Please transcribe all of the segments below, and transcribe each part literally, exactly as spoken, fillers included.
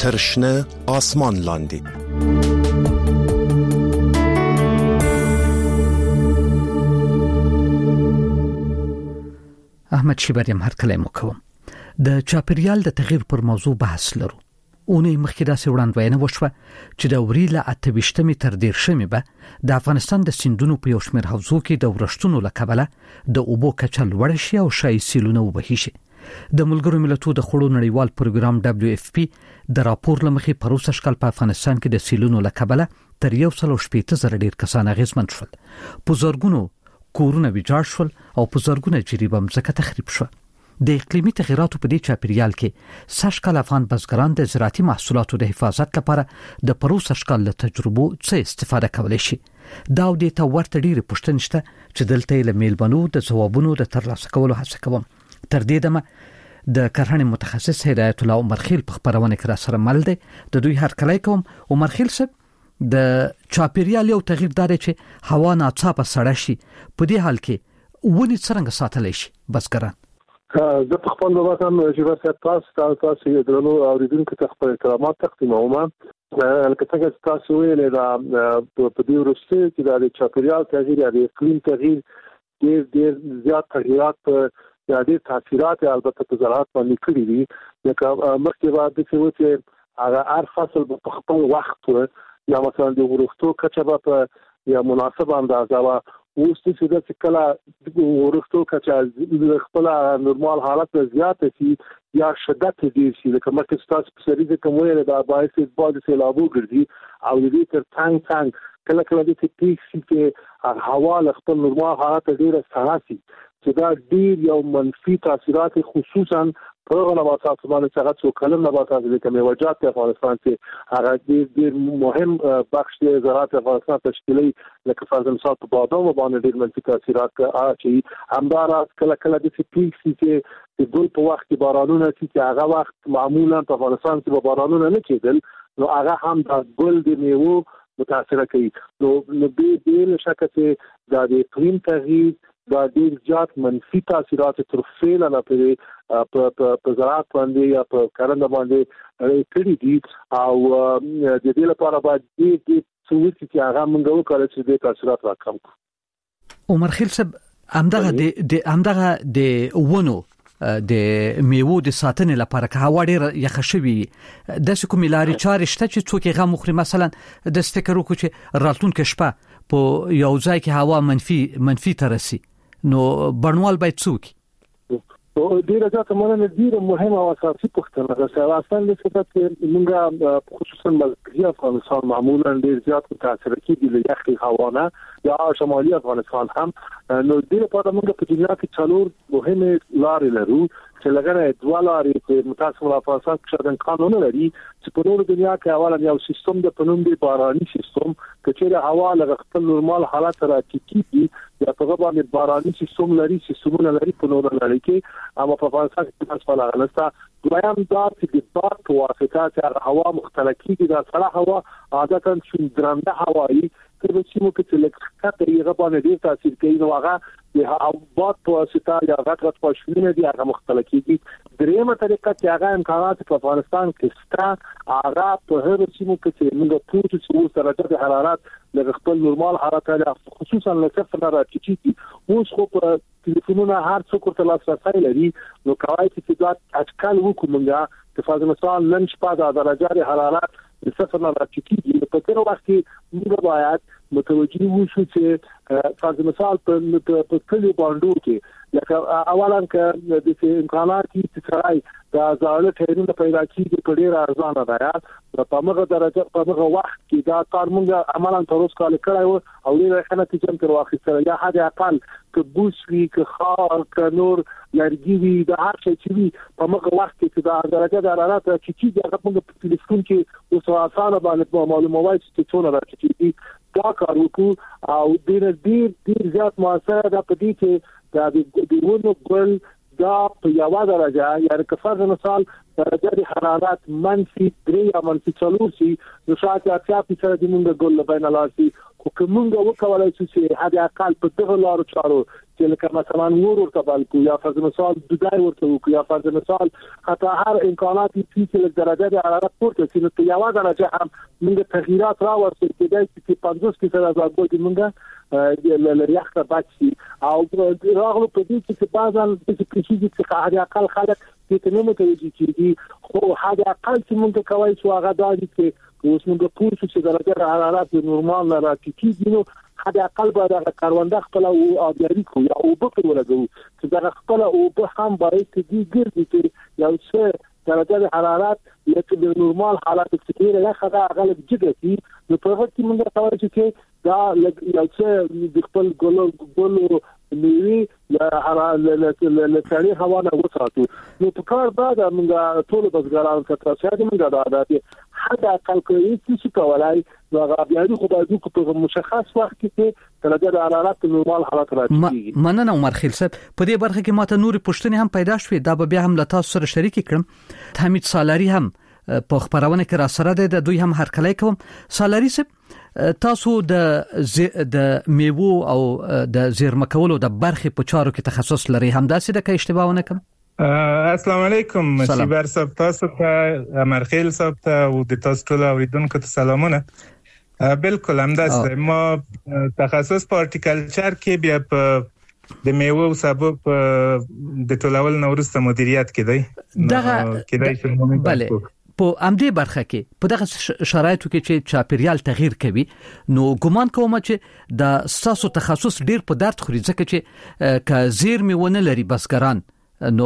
تر شنه آسمان لاندې. احمد شیبریم هر کله مو کوم. د چاپریال د تغییر پر موضوع بحث لرو. اونې مخکې داسې وړاندوینه وشوه چې د اوري له اته ویشتمې تر دیرشمې به د افغانستان د سیندونو په یو شمېر حوزو کې د ورښتونو له کبله د اوبو کچه لوړه شي او شایي سیلونه وبهي شي. د ملګرو ملتونو د خړو نړیوال پروګرام دبليو اف پی د راپور لمخې پروسه شکل په افغانستان کې د سیلونو له کبله تر یو سل او شپږ زره ډیر کسان اغیزمن شول. په زرګونو کورونه ویجاړ شول او په زرګونه جریبه مځکه تخریب شو. د اقلیمي تغیراتو په دې چاپیریال کې سږکال افغان بزګران د زراعتي محصولاتو د حفاظت لپاره د پروسه شکل له تجربو څخه استفاده کولی شي. دا د ته ورته ډیره پوښتنې شته چې دلته له میلمنو د ځوابونو د ترلاسه کولو هڅه کوم. تر دې دمه د کرهڼې متخصص هدایت الله عمرخیل په خبرونه کې را سره مل دی. د دوی هر کله کوم عمرخیل صاحب د چاپیریال یو تغییر دار چې هوا ناڅاپه سړه شي په دې حال کې ونې څنګه ساتلی شي بزګران؟ زه په خپل وطن چې ورته تاسو تاسو یې درنو اوریدونکو ته خپل احترامات تقدیموم. لکه څنګه تاسو ویلې دا په دې وروسته چې د چاپیریال تغییر یا د اقلیم تغییر ډېر ډېر زیات تغیرات یا ډېر تاثیرات البته په زراعت باندې کړي دي. لکه مخکې بعد چې و چې هغه هر فصل په خپل وخت یا مثلا د ورښتو کچه په یا مناسب اندازه وا اوس چې د کله د ورښتو کچه د خپل نورمال حالت زیات شي یا شدت ډیر شي. لکه مخکې تاسو په سریزه کومه د باعث بعد سیلابو ګرځي او دې تر څنګ څنګ کله کله د پیک شي چې هوا له خپل نورمال حالت ډیره سړه شي چې دا ډیر یو منفي تاثیرات خصوصا په نباتات باندې څنګه څو کلم نباتات د کمیوجات په افغانستان کې هغه ډیر مهم بخش دی زراعت افغانستان تشکیلي. لکه فرض مثال په بادام باندې ډیر منفي تاثیرات اچي. همدارس کله کله د پیک شي چې د ګل په وخت کې بارانونه چې هغه وخت معمولا په افغانستان کې بارانونه نه کېدل نو هغه هم د ګل د میوه متاثر کوي. نو به بل شکه چې د اقلیم تغییر دا ډیر زیات منفي تاثیرات تر فعل نه پرې په زراعت باندې یا په کرنه باندې کړي دي او د دې لپاره باید دې څه چې هغه موږ وکړو چې د تاثیرات راکم کړو. عمر خیل صاحب همدغه د همدغه د ونو د میوو د ساتنې لپاره که هوا ډیره یخه شوي د کومې لارې چارې شته چې څوک یې غم وخوري؟ مثلا د فکر وکړو چې راتلونکې شپه په یو ځای کې هوا منفي منفي ته رسي نو بڼوال باید څوک ډیره ځکه مونږ ډیره مهمه او اساسي پوښتنه ده چې اصلا د څه چې موږ خصوصا ملکي افغانستان معمولا ډیر زیات متاثر کیږي له یخي هوا نه یا شمالي افغانستان هم. نو ډیره په موږ په دنیا کې څلور مهمه لارې لرو چې لګره دوه لارې په متاسف افغانستان کې شدن قانون لري چې په نورو دنیا کې اوله یو سیستم د پنوم دی باراني سیستم چې هوا لږ خپل نورمال حالت راټیټي یا په باندې باراني سیستم لري سیستمونه لري په نورو لري کې اما په افغانستان کې تاسو فعالیت دویم دا چې د باد په واسطه چې هوا مختلفي دي دا سړه هوا عادتاً درنده هوایی تر څو مو کې لکه یې غوښنه ډیر تاثیر کوي نو هغه د باد په واسطه یا غټ غټ پښینه دي هغه مختلفي دي. دریمه طریقه چې هغه امکانات په افغانستان کې شته هغه په هر څه مو کې موږ پروت چې اوس درجه حرارت لږ خپل نورمال حالت لري خصوصا له صفر نه راټیټي. اوس خو په ټلیفونونو هر څوک ته لاسرسي لري نو کوي چې دا اټکل وکړو موږ په فاز مثال نن شپه د درجه حرارت د صفر نه راټیټي په تیر وخت کې موږ باید متوجي وشو چې فاز مثال په کلی باندې کې لکه اولا که د امکانات چې سړی دا ځاله ټیرونه پیدا کیږي په ډیر ارزانه ده په هغه درجه په هغه وخت کې دا کار موږ عملاً تر اوسه کال کړی او ډیره ښه نتیجه تر واخیستله. یا حد اقل که بوس وي که خار که نور لرګي وي د هر شي چې وي په هغه وخت کې دا درجه د حرارت چې هغه موږ په تلیفون کې اوس آسانه باندې معلوموي چې څونه راځي دا کار وکړو او ډیر ډیر ډیر زیات موثر ده په دې چې دا د ونو ګل دا په یو درجه یعنی که فرض مثال درجه حرارت منفي درې یا منفي څلور شي نو شاید اتیا فیصد د موږ ګل بین لاسي خو کومه وکولای شي چې حد اقل په دغه لارو چارو چې لکه مثلا ور ورته بلکو یا فرض مثال دودای ورته وکړو یا فرض مثال حتی هر امکانات چې درجه د حرارت پورته چې نو یو درجه هم موږ تغییرات راوړو چې په پنځوس کې سره راځي موږ ل یخ ته بچي او راغلو په دې چې بعضن چې کیږي چې حد اقل خلک چې نه متوجي کیږي خو حد اقل چې موږ کوي چې هغه د دې اوس موږ پوه شو چې درجه حرارت نورمال نه راکېږي نو حد اقل باید هغه کارونده خپل او آبیاری کو یا او بکر ولګو چې دا خپل او به هم باید دې ګرځي چې یو څه درجه حرارت یا چې نورمال حالت کې نه هغه غلط جګي نو په وخت کې موږ کوي چې دا یو څه د خپل ګلو ګلو نیوی له حرارت له سړي هوا نه وساتو نو په کار بعد موږ ټول بزګران کتر شه دې موږ دا عادت حد اقل کوي چې کولای نو هغه بیا د خدای په مشخص وخت کې درجه حرارت نورمال حالت راځي. مننه عمر خیل صاحب په دې برخه کې ماته نورې پوښتنې هم پیدا شوې دا به بیا هم له تاسو سره شریک کړم. حمید سالاری هم په خبرونه کې را سره ده د دوی هم هرکلی کوم. سالاری صاحب تاسو د د میوو او د زیرمه کولو د برخې په چارو کې تخصص لري هم داسې د کې اشتباه ونه کوم. السلام علیکم شیبر صاحب تاسو ته عمر خیل صاحب ته او د تاسو ټول اوریدونکو ته سلامونه. بالکل همداسته ما تخصص په هورټیکلچر کې بیا په د میوه او سبو په د ټولول نورسته مدیریت کې دی دغه کې دی بله په امدې برخه کې په دغه شرایطو کې چې چاپیریال تغییر کوي نو ګومان کوم چې د ساسو تخصص ډیر په درد خوري ځکه چې ک زیر میونه لري بسګران نو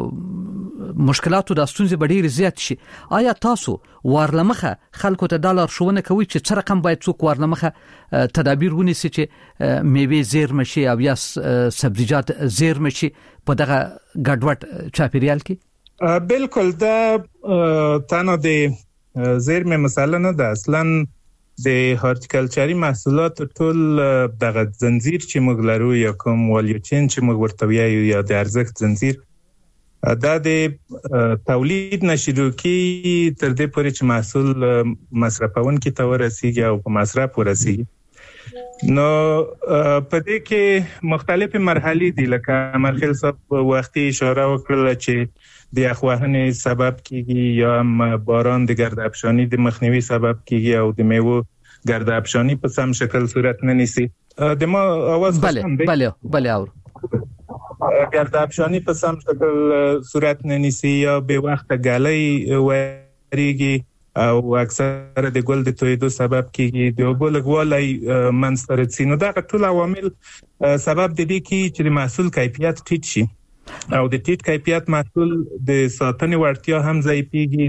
مشکلاتو د ستونزې ډېر زیات شي. آیا تاسو وارلمخه خلکو ته د لار ښوونه کوي چې څه رقم باید څوک وارلمخه تدابیر ونیسي چې میوه زیرمه شي او یا سبزیجات زیرمه شي په دغه ګډوډ چاپیریال کې؟ بالکل دا تنها د زیرمه مثلا نه ده اصلا د هورټیکلچري محصولات ټول دغه زنجیر چې موږ لرو یا کوم والیو چین چې موږ ورته وایو یا د ارزښت زنجیر دا د تولید نشو کې تر دې پورې چې محصول مصرفونکو ته ورسیږي او په مصرف ورسیږي نو په دې کې مختلفې مرحلې دي لکه مرحله صاحب وختي اشاره وکړه چې د اخوانې سبب کیږي یا باران د گرد افشانی د مخنیوي سبب کیږي او د میوه گرد افشانی په سم شکل صورت نه نیسي د ما आवाज بله بله بله اور گرد افشانی په سم شکل صورت نه نیسي یا به وخت غلې وریږي او اکثر د ګل د تویدو سبب کیږي د اوبو لګوالي منسترڅي نو دا ټول عوامل سبب د دې کې چې د محصول کیفیت ټیټ شي او د ټیټ کیفیت محصول د ساتنې وړتیا هم ضعیفېږي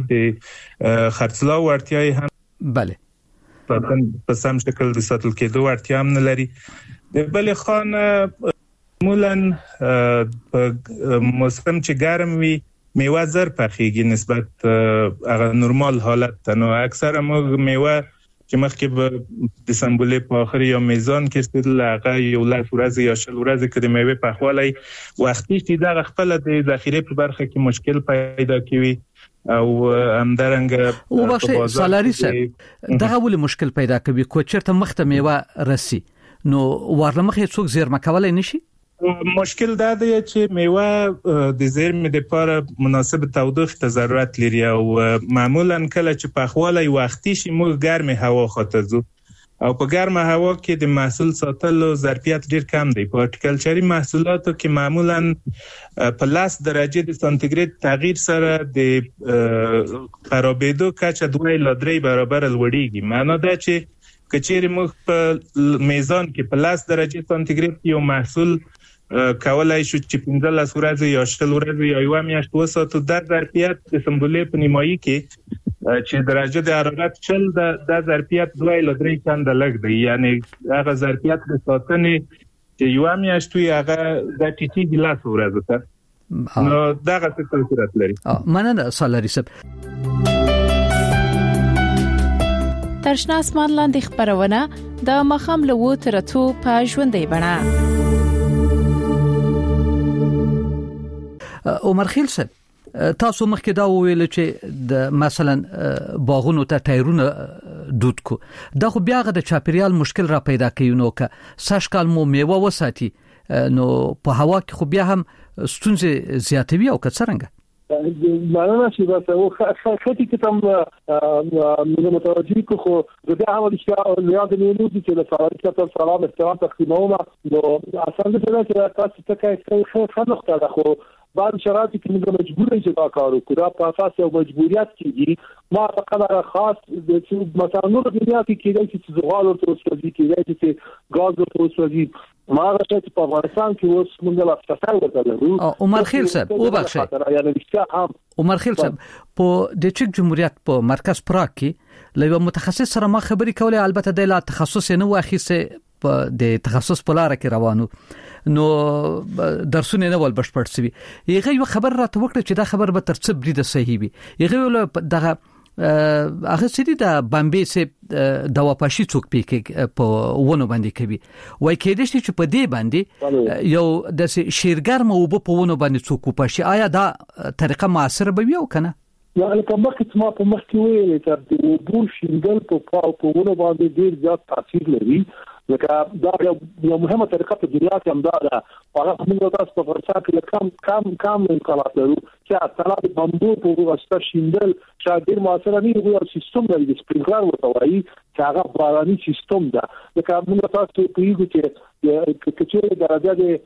د خرڅلاو وړتیا هم بله ساتن په سم شکل د ساتل کېدو وړتیا هم نه لري. د بل خان معمولا په موسم چې ګرم وي میوه زر پخېږي نسبت هغه نورمال حالت ته نو اکثره موږ میوه چې مخکې به د سمبولې په اخر یا میزان کې ستل هغه یو لس ورځې یا شل ورځې کې د میوه پخوالی وختي چې دا خپل د ذخیره په برخه کې مشکل پیدا کوي او همدارنګه او بخښه سالاری صاحب دغه ول مشکل پیدا کوي کو چرته مخته میوه رسی نو ورلمخه څوک زیرمه کولای نشي. مشکل دا دی چې میوه د زیرمې لپاره مناسب تودوخه ته ضرورت لري او معمولا کله چې پخوالی وختي شي موږ ګرمه هوا خاطر زو او په ګرمه هوا کې د محصول ساتلو ظرفیت ډیر کم دی. په هورټیکلچري محصولاتو کې معمولا په لاس درجه د سانتیګریډ تغییر سره د خرابېدو کچه دوه الی درې برابر لوړیږي. معنا دا چې کچېره موږ په میزان کې په لاس درجه سانتیګریډ یو محصول کولای شو چې پنځلس ورځې یا شل ورځې یا یو میاشت وساتو د ظرفیت د سمبولې په نیمایي کې چې درجه د حرارت چل د ظرفیت دوه الی درې چنده لږ دی یعنی هغه ظرفیت د ساتنې چې یو میاشت وي هغه د ټیټي د لاس ورځې ته نو دغه څه صورت لري. مننه سالاری صاحب. ترشنا اسمان لاندې خبرونه د مخام لوو ترټو په ژوندۍ بڼه. عمر خیل صاحب تاسو مخکې دا ویل چې د مثلا باغونو ته ټایرونه دود کو دا خو بیا غ د چاپیریال مشکل را پیدا کوي نو که ساشکال مو میوه وساتي نو په هوا کې خو بیا هم ستونزې زیاتوي او که څنګه معنا شي بس او خاطی کې تم موږ متوجي کو د دې حواله چې یاد نه نو چې له سره سلام احترام تقسیمونه نو اصل دې چې تاسو ته کوي خلک ته خو بعض شرایط کې موږ مجبور یو چې دا کار وکړو دا په اساس یو مجبوریت کېږي ما په قدر خاص د چې مثلا نور دنیا کې کېږي چې زغال او توسوځي کېږي چې غاز او توسوځي ما راځي چې په افغانستان کې اوس موږ لا څه ورته عمر خیل صاحب او بخښه عمر خیل صاحب په د چک جمهوریت په مرکز پراګ کې لوي متخصص سره ما خبري کوله البته د لا تخصص نه واخیسه په د تخصص په لار کې روانو نو درسونه نه ول بشپړ سوي یغه یو خبر راته وکړه چې دا خبر به تر څه برید صحیح وي یغه دغه هغه سړي د بامبي سه د واپاشي څوک پېکې په ونه باندې کوي وای کېدې چې په دې باندې یو د شیرګر مو په ونه باندې څوک پاشي آیا دا طریقه موثر به وي او کنه یعنی کوم وخت ما په مخ کې ویل چې د وبو شیندل په پاو په ونه باندې ډیر زیات تاثیر لري لکه دا یو مهمه طریقه په دنیا کې هم دا ده هغه موږ تاسو په ورڅا کې کم کم کم امکانات لرو چې اصلا د بامبو په واسطه شیندل چې ډیر موثر نه وي او سیستم لري د سپرینکلر ورته وایي چې هغه باراني سیستم ده لکه موږ تاسو په یو کې چې درجه د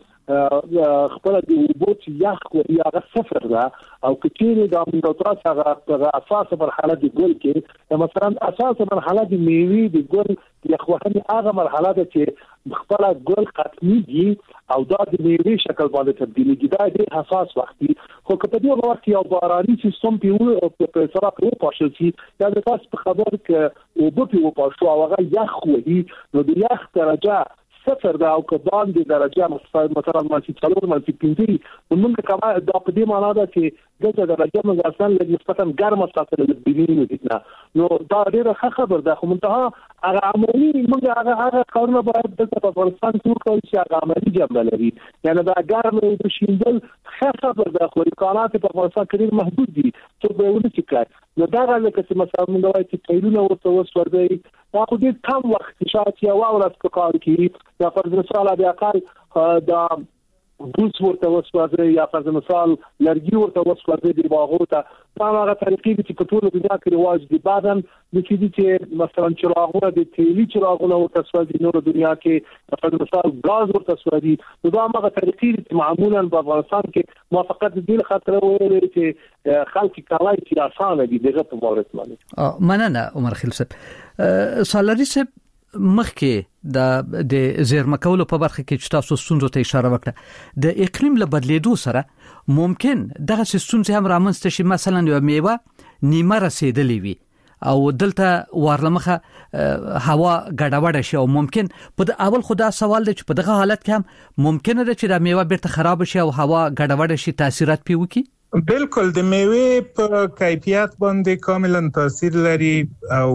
خپل د وبوت یخ او هغه صفر ده او کچېره د امونتاس هغه اساسه مرحله د ګل کې مثلا اساسه مرحله د میوي د ګل یخوهني هغه مرحله ده چې خپل ګل ختمي دي او دا د میوي شکل باندې تبدیلي دا د حساس وختي خو کله د وخت یو باراني سیستم په په سره په پاشل شي دا د تاسو په خبر کې وبو په پاشو هغه یخ وي نو د یخ درجه صفر دا او کدان د درجه مثلا مالتي څلور مالتي پنځه موږ کما دا په دې معنا ده چې دغه درجه موږ اصلا لږ نسبتا ګرمه ساتل د بینینو دي نو دا ډیره خبر ده خو منتها هغه عملي موږ هغه هغه کارونه باید د افغانستان څخه کوي چې هغه عملي جنبه لري یعنی دا ګرمه د شیندل خبر ده خو امکانات په افغانستان کې محدود دي څه به ونه شي نو دا راځي چې مثلا موږ وایو چې پیلونه ورته وسوځي دا خو دې کم وخت شاته یو ورځ کار کوي یا فرض مثال د اقل دا بوس ورته وسوځي یا فرض مثال لرګي ورته وسوځي د باغو ته دا هغه طریقې چې په ټول دنیا کې رواج دي بعدن د چې مثلا چراغونه د تیلي چراغونه ورته وسوځي نور دنیا کې فرض مثال غاز ورته وسوځي نو دا هغه طریقې چې معمولا په افغانستان کې موافقت دي خاطر ویل چې خلک کالای چې اسانه دي دغه په مورد باندې مننه عمر خیل صاحب سالاري صاحب مخکې د د زیرمه کولو په برخه کې چې تاسو ستونزو ته اشاره وکړه د اقلیم له بدلیدو سره ممکن دغه ستونزې هم رامنځته شي مثلا یو میوه نیمه رسیدلې وي او دلته ورلمخه هوا ګډوډه شي او ممکن په اول خدا سوال دی چې په دغه حالت کې هم ممکن ده چې د میوه بیرته خراب شي او هوا ګډوډه شي تاثیرات پی وکړي بالکل د میوه په کیفیت باندې کاملا تاثیر لري او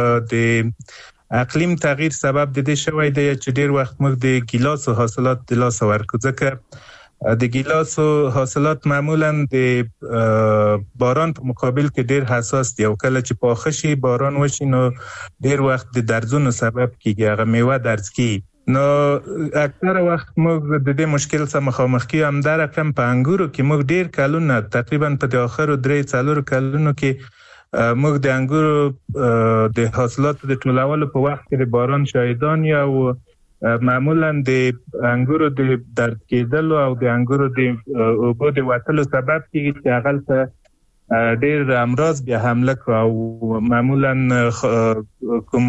د اقلیم تغییر سبب د دې شوی دی چې ډیر وخت موږ د ګیلاس او حاصلات د لاس ورکو ځکه د ګیلاس او حاصلات معمولا د باران په مقابل کې ډیر حساس دي او کله چې پاخه شي باران وشي نو ډیر وخت د درزونو سبب کیږي هغه میوه درز کی نو اکثره وخت موږ د دې مشکل سره مخامخ کیو هم در کم په انګورو کې موږ ډیر کلونه تقریبا په اخر درې څلور کلونو کې موږ د انګورو د حاصلاتو د ټولولو په وخت کې باران شاهدان یو معمولا د انګورو د درد کېدل او د انګورو د اوبو د وټلو سبب کیږي چې هغه ته ډېر امراض بیا حمله کوي او معمولا کوم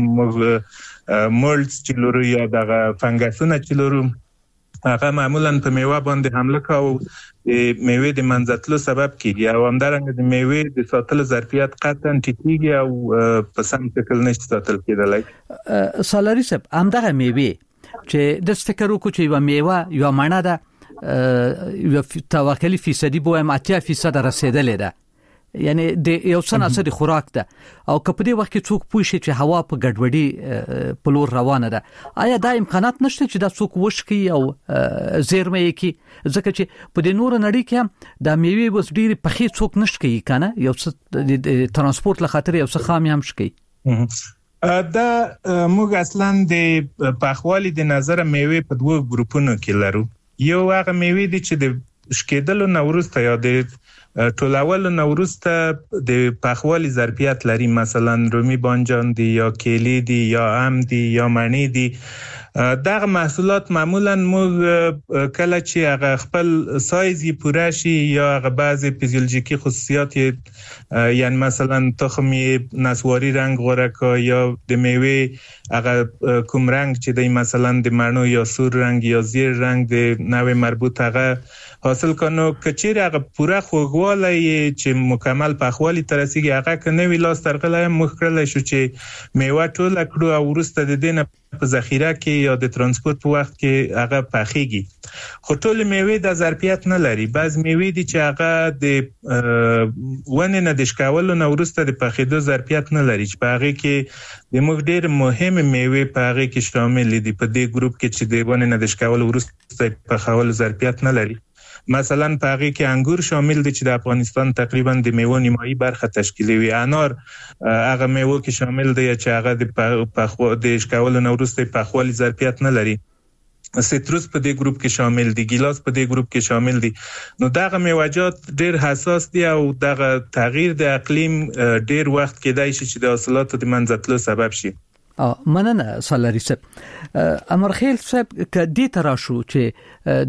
مولډز چې لري یا د فنګسونه چې لري هغه معمولا په میوه باندې حمله کوي د میوه د منځتلو سبب کیږي او همدارنګه د میوه د ساتلو ظرفیت قطعا ټیټیږي او په سم شکل نشي ساتل کېدلای سالاري صاحب همدغه میوه چې د فکر وکړو چې یو میوه یو معنا ده یو توکلی فیصدي بو هم اتیا فیصد رسیدلې ده یعنی د یو څنګه د خوراک ده او کله په وخت کې څوک پوښي چې هوا په ګډوډي په لور روانه ده آیا دا امکانات نشته چې دا څوک وشکي او زیرمه کې ځکه چې په د نور نړۍ کې د میوه بس ډیر په خې څوک نشکي کنه یو څه ترانسپورت له خاطر یو څه خامي هم شکي دا موږ اصلا د پخوالي د نظر میوه په دوه ګروپونو کې لرو. یو هغه میوه دي چې د شکېدلو نورسته یا د ټولول نورسته د پخوالي ظرفیت لري، مثلا رومي بانجان دي یا کیلي دي یا ام دي یا مڼې دي. دغه محصولات معمولا موږ کله چې هغه خپل سایز یې پوره شي یا هغه بعضی فیزیولوژیکي خصوصیات یعنی مثلا تخم یې نسواري رنگ غوره کا یا د میوه هغه کوم رنگ چې دی مثلا د مڼو یا سور رنگ یا زیر رنگ د نوع مربوط هغه حاصل کنو کچیر هغه پوره خوږوالی چې مکمل پخوالی ترسیږي هغه که نوی لاس ترغله موږ کړلی شو چې میوه ټوله کړو او وروسته د دې نه په ذخیره کې یا د ترانسپورت په وخت کې هغه پخیږي. خو ټول میوه د ظرفیت نه لري. بعض میوه دي چې هغه د ونه نه د شکولو نه وروسته د پخېدو ظرفیت نه لري چې په هغه کې د موږ ډېر مهم میوه په هغه کې شامل دي په دې ګروپ کې چې د ونه نه د شکولو وروسته پخولو ظرفیت نه لري. مثلا په هغه کې انګور شامل دي چې د افغانستان تقریبا د میوه نیمایي برخه تشکیلوي. انار هغه میوه کې شامل دي چې هغه د پخو د شکولو نه وروسته پخوالي ظرفیت نه لري. سیتروس په دې ګروپ کې شامل دي، ګیلاس په دې ګروپ کې شامل دي. نو دغه میوه‌جات ډېر حساس دي او دغه تغییر د اقلیم ډېر وخت کېدای شي چې د حاصلاتو د منځتلو سبب شي. اه مننه سالاری صاحب. امرخیل صاحب کدی تراشو چې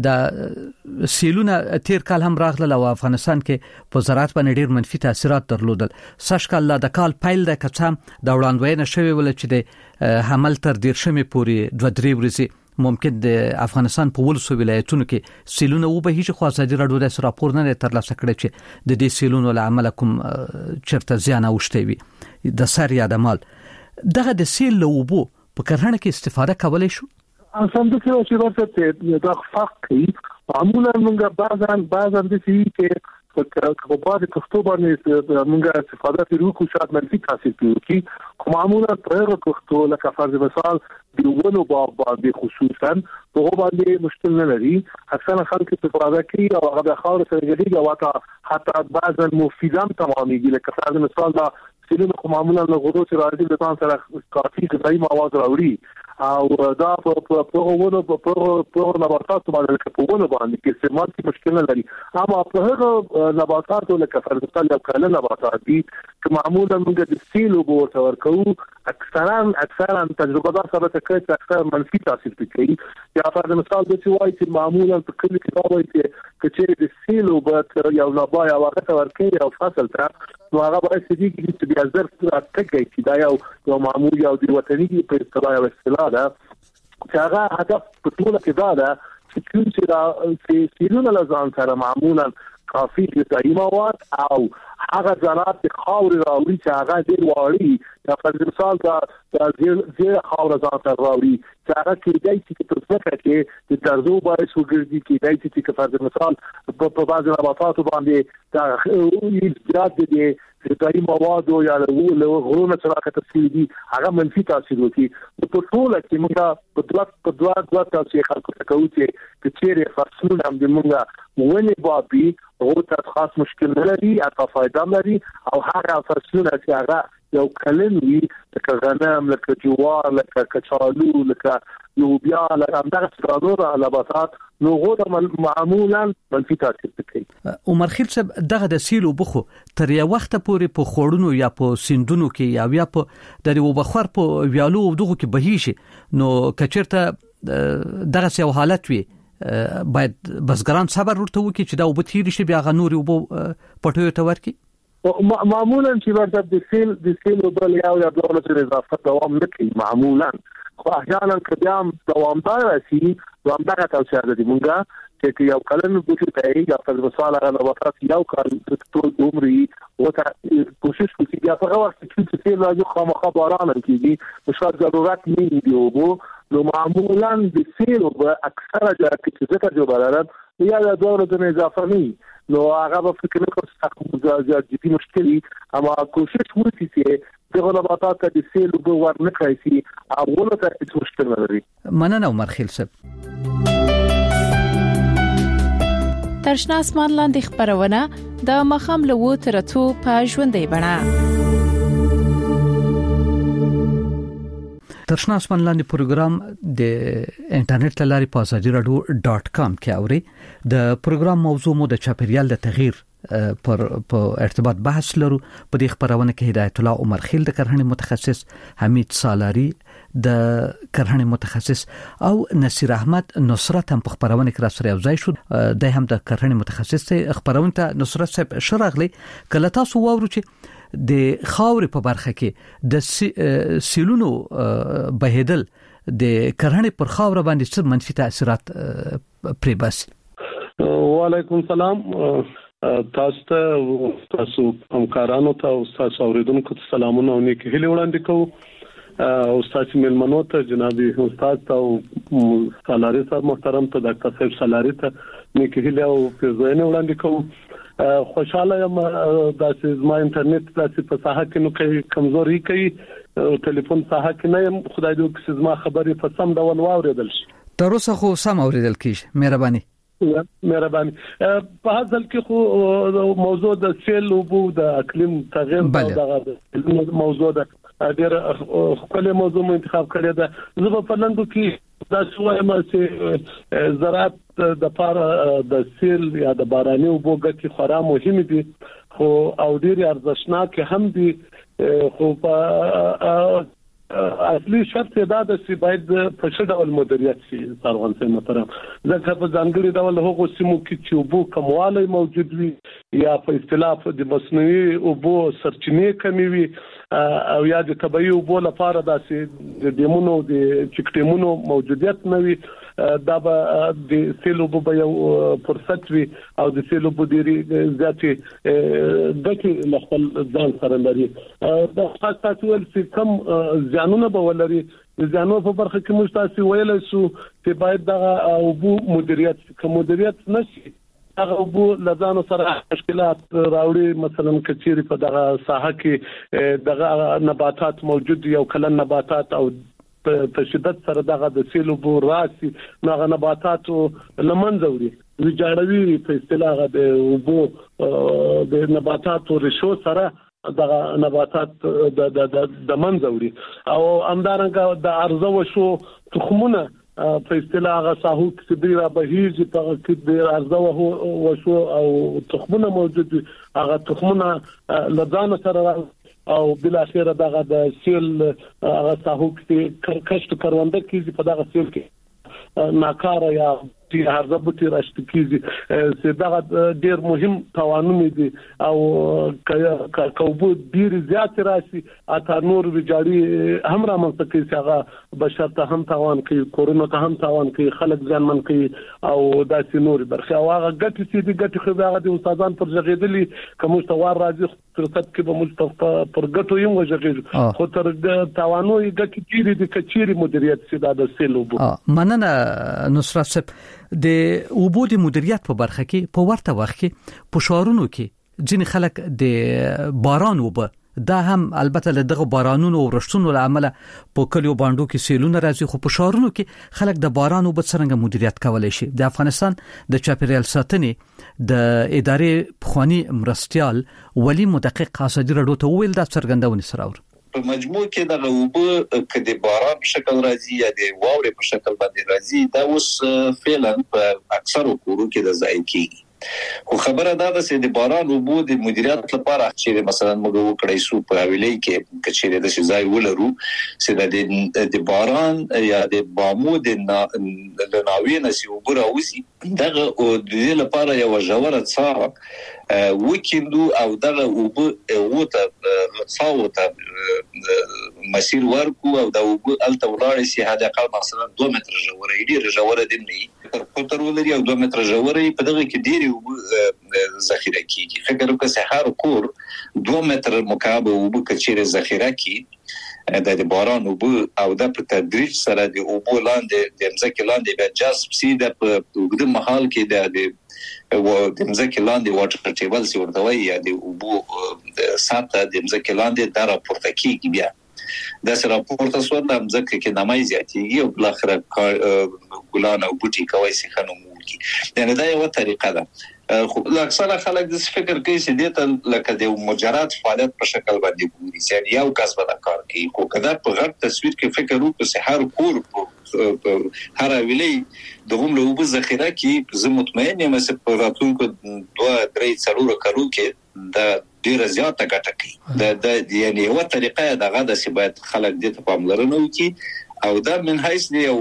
د سیلونه تیر کال هم راغله او افغانستان کې په زراعت باندې ډیر منفي تاثیرات درلودل. سږ کال د کال پیل د کڅام د وړاندوینه شوی ول چې د حمل تر ډیر شمه پوری دوه درې ورځې ممکن د افغانستان په ولسو ولایتونو کې سیلونه و به هیڅ خاصه راډیو د راپور نه تر لاسه کړی چې د دې سیلونو له عمل کوم چرته زیان اوشته وي د سر یا د مال. دغه د سیل له اوبو په کرهڼه کې استفاده کولای شو؟ اساسا چې چې ورته د فرق کوي معمولا موږ بعضاً بعضاً د سي کې په بعض کښتو باندې موږ استفاده کوو خو شاید منفي تاثیر کوي. معمولا په هغه کښتو لکه فرض مثال د ونو باغ باندې خصوصا په هغه باندې مشکل نه لري. اکثره خلک استفاده کوي او هغه د خاور سره جوړیږي او حتی بعضاً مفیدان تمامېږي لکه فرض مثال دا سیلونه خو معمولا له غوړو چې راځي د تاسو سره کافي غذایی مواد راوړي او دا په په ونو په په نباتاتو باندې په ونو باندې کې استعمال کې مشکل نه لري. اما په هغه نباتاتو لکه فرض مثال یو کله نباتات دي چې معمولا موږ د سیلو بو تور کوو اکثرا اکثرا تجربه دار ثابت کوي چې اکثر منفي تاثیر کوي. یا فرض مثال د سی واي چې معمولا په کلی کې دا وایي چې د سیلو به یو نبات یا هغه تور کوي او فصل تر نو هغه به سړي چې بیا ظرف راټکي چې دا یو یو معمول یو د وطني په اصطلاح او اصطلاح ده چې هغه هدف په ټول کې دا ده چې کوم چې دا سیلونه لزان سره معمولا کافي غذایی مواد او هغه ذرات د خاور راوړي چې هغه ډېر واړي یا فرض مثال دا زیر زیر خاور ځان ته راوړي چې هغه کېدای شي چې په ځمکه کې د درزو باعث وګرځي کېدای شي چې فرض مثال په بعض نباتاتو باندې دا زیات دي غذایی مواد او یا له غرونو سره تفصیل دي هغه منفي تاثیر وکړي. په ټول کې موږ په دوه په دوه دوه تاثیر خلکو ته کوي چې چیرې فصلونه هم د موږ ونې بابي او ته خاص مشکل نه لري اته فائدہ لري او هغه فصلونه چې هغه یو کلن وي لکه غنم لکه جوار لکه کچالو لکه لوبیا لکه همدغه څلور نباتات نو غوډه معمولا منفي تاثیر کوي. عمر خیل صاحب دغه د سیلو بخو تر یو وخت پورې په خوړونو یا په سیندونو کې یا بیا په د وبخور په ویالو دغه کې بهي شي نو کچرته دغه یو حالت وي باید بسګران صبر ورته وکړي چې دا وبتیر شي بیا غنوري وب پټوي ته ورکی. معمولا چې ورته د سیل د سیل وبل یا د دولت اضافه دوام نه کوي معمولا خو احيانا کدام دوامدار شي دوامدار توسعه د مونږه چې یو کلن بوټي ته یا په مثال هغه نباتات یو کال ټول عمري وته کوشش کوي بیا په وخت کې چې لازم خامخا باران کیږي مشکل ضرورت نه دی وبو نو معمولا د سیل او اکثره جاکې چې ذکر جو بلارد یا د دولت اضافه نه نو هغه په فکر کې څه زیات جدي مشکلي اما کوشش وکړي چې دغه نباتات د سیل او ورنه کوي او ولته هیڅ مشکل نه لري. مننه عمر خیل صاحب. ترشنا اسمان لاندې خبرونه د مخام له وو تر اتو په ژوندۍ بڼه ترشنا اسمان لاندې پروګرام د انټرنیټ لاري په ازادي رادیو ډاټ کام کې اوري. د پروګرام موضوع مو د چاپیریال د تغییر پر په ارتباط بحث لرو. په دې خبرونه کې هدایت الله عمر خیل د کرهڼې متخصص، حمید سالاری د کرهڼې متخصص او نصیر احمد نصرت هم په خبرونه کې را سره یو ځای شو. د هم د کرهڼې متخصص ته خبرونه ته نصرت صاحب شرغلی کله تاسو وورو چې د خاورې په برخه کې د سیلونو بهیدل د کرهڼې پر خاور باندې څه منفي تاثیرات پرې بس. وعلیکم السلام، تاسو ته تاسو همکارانو ته او تاسو اوریدونکو ته سلامونه او نیکی هیله وړاندې کوم. او تاسو ملمنو ته جناب استاد او سالاری صاحب محترم ته ډاکټر صاحب سالاری ته نیکی هیله او پیژنه وړاندې کوم. خوشاله یم د سیزما انټرنیټ پلاټ په ساحه کې نو کوي کمزوري کوي ټلیفون ساحه کې نه یم. خدای دې وکړي سیزما خبرې په سم ډول واوریدل شي. تر اوسه خو سم اوریدل کیږي. مهرباني مهرباني. په حاصل کې خو موضوع د سیل او بو د اقلیم تغیر د موضوع د ډېر خپل موضوع مو انتخاب کړی ده. زه په لندو کې دا شوم چې زراعت د پاره د سیل یا د باراني او بو غټي خورا مهم دي خو او ډېر ارزښتناک هم دي. خو په اصلي شرط دا د سی باید په څه ډول مدیریت شي څرګند سي محترم. ځکه په ځانګړي ډول هغه سیمو کې چې وبو کموالی موجود وي یا په اصطلاح د مصنوعي وبو سرچینې کمی وي او یا د طبيعي وبو لپاره داسې د ډیمونو د چکټیمونو موجودیت نه وي، دا به د سیلو په یو فرصت وي او د سیلو په ډیری ذاتي دغه خپل ځان سره لري. دا خاصه ټول چې کم ځانونه به ولري. ځانو په برخه کې موږ تاسو ویل شو چې باید دا او بو مدیریت کوم مدیریت نشي هغه بو لزانو سره مشکلات راوړي. مثلا کچيري په دغه ساحه کې دغه نباتات موجود یو کلن نباتات او په شدت سره دغه د سیلو بو راسي نغه نباتاتو لمنځوري ویجاړوي په اصطلاح د وبو د نباتاتو رشو سره دغه نباتات د د د منځوري او همدارنګه د ارزو وشو تخمونه په اصطلاح هغه ساحو کې ډیره بهیږي په کې د ارزو وشو او تخمونه موجود هغه تخمونه لزان سره او بل اخر دغه د سیل هغه ساحو کې کښت کارونده کیږي په دغه سیل کې ناکاره یا چې هرځه بوتي راشت کیږي چې دا ډیر مهم توانونه دي او کوبو ډیر زیات راشي اته نور ویجاړي هم را منځ کې چې هغه بشر ته هم توان کوي، کورونا ته هم توان کوي، خلک ځان من کوي او داسې نور برخه او هغه ګټي چې دي ګټي خو هغه د استادان پر ځغېدلي کوم څوار راځي فرصت کې به موږ پر ګټو یم وځغېږو خو تر توانو یې ګټي چیرې د کچيري مدیریت سي د سیلو بو. مننه نصرت صاحب. د اوبو د مدیریت په برخه کې په ورته وخت کې په شهرونو کې ځینې خلک د باران وبه دا هم البته له دغه بارانونو او رښتونو لامل په کلیو باندې کې سیلونه راځي خو په شهرونو کې خلک د باران وبه څنګه مدیریت کولای شي. د افغانستان د چاپیریال ساتنې د ادارې پخوانی مرستيال ولی مدقق اسدی رډو ته ویل دا څرګندونه سره ور په مجموع کې د غوبه کدي باران په شکل راځي یا د واورې په شکل باندې راځي دا اوس فعلا په اکثرو کورو کې د ځای کیږي. خو خبره دا ده چې د باران او بو د مدیریت لپاره چې مثلا موږ وکړای شو په حوالې کې کچېره د ځای ولرو چې د باران یا د بامو د ناوې نسی وګړه وسی دغه او د دې لپاره یو ژوره څا وکیندو او دغه او بو وته څاوته مسیر ورکو او د او بو الته ولاړ شي هدا قال مثلا دوه متر ژوره ډیر ژوره دی نه تر ولري او دوه متر ژوره په دغه کې ډیر ذخیره کیږي. فکر وکړه سهار کور دوه متر مکعب او بو کچېره ذخیره کی د باران او بو او د په تدریج سره د او بو لاندې د مځکې لاندې به جذب سي د په وګړي محل کې د و د مځکې لاندې واټر ټیبل سي ورته وایي یا د او بو ساته د مځکې لاندې د راپورته کیږي. بیا د سره راپورته سو د مځکې کې نمای زیاتېږي او بل اخر ګلان او بوټي کوي سي خنو کې یعنی دا یو طریقه ده. خو اکثره خلک د فکر کوي چې دته لکه د مجرد فعالیت په شکل باندې ګوري چې یو کس به دا کار کوي. خو کله په غټ تصویر کې فکر وکړو چې هر کور په هر ویلې د هم له وب ذخیره کې زه مطمئن یم چې په راتلونکو دوه درې څلور کلو کې دا ډیر زیاته ګټه کوي. د یعنی یو طریقه دغه د سی باید خلک دې ته پاملرنه وکړي او دا من حیث یو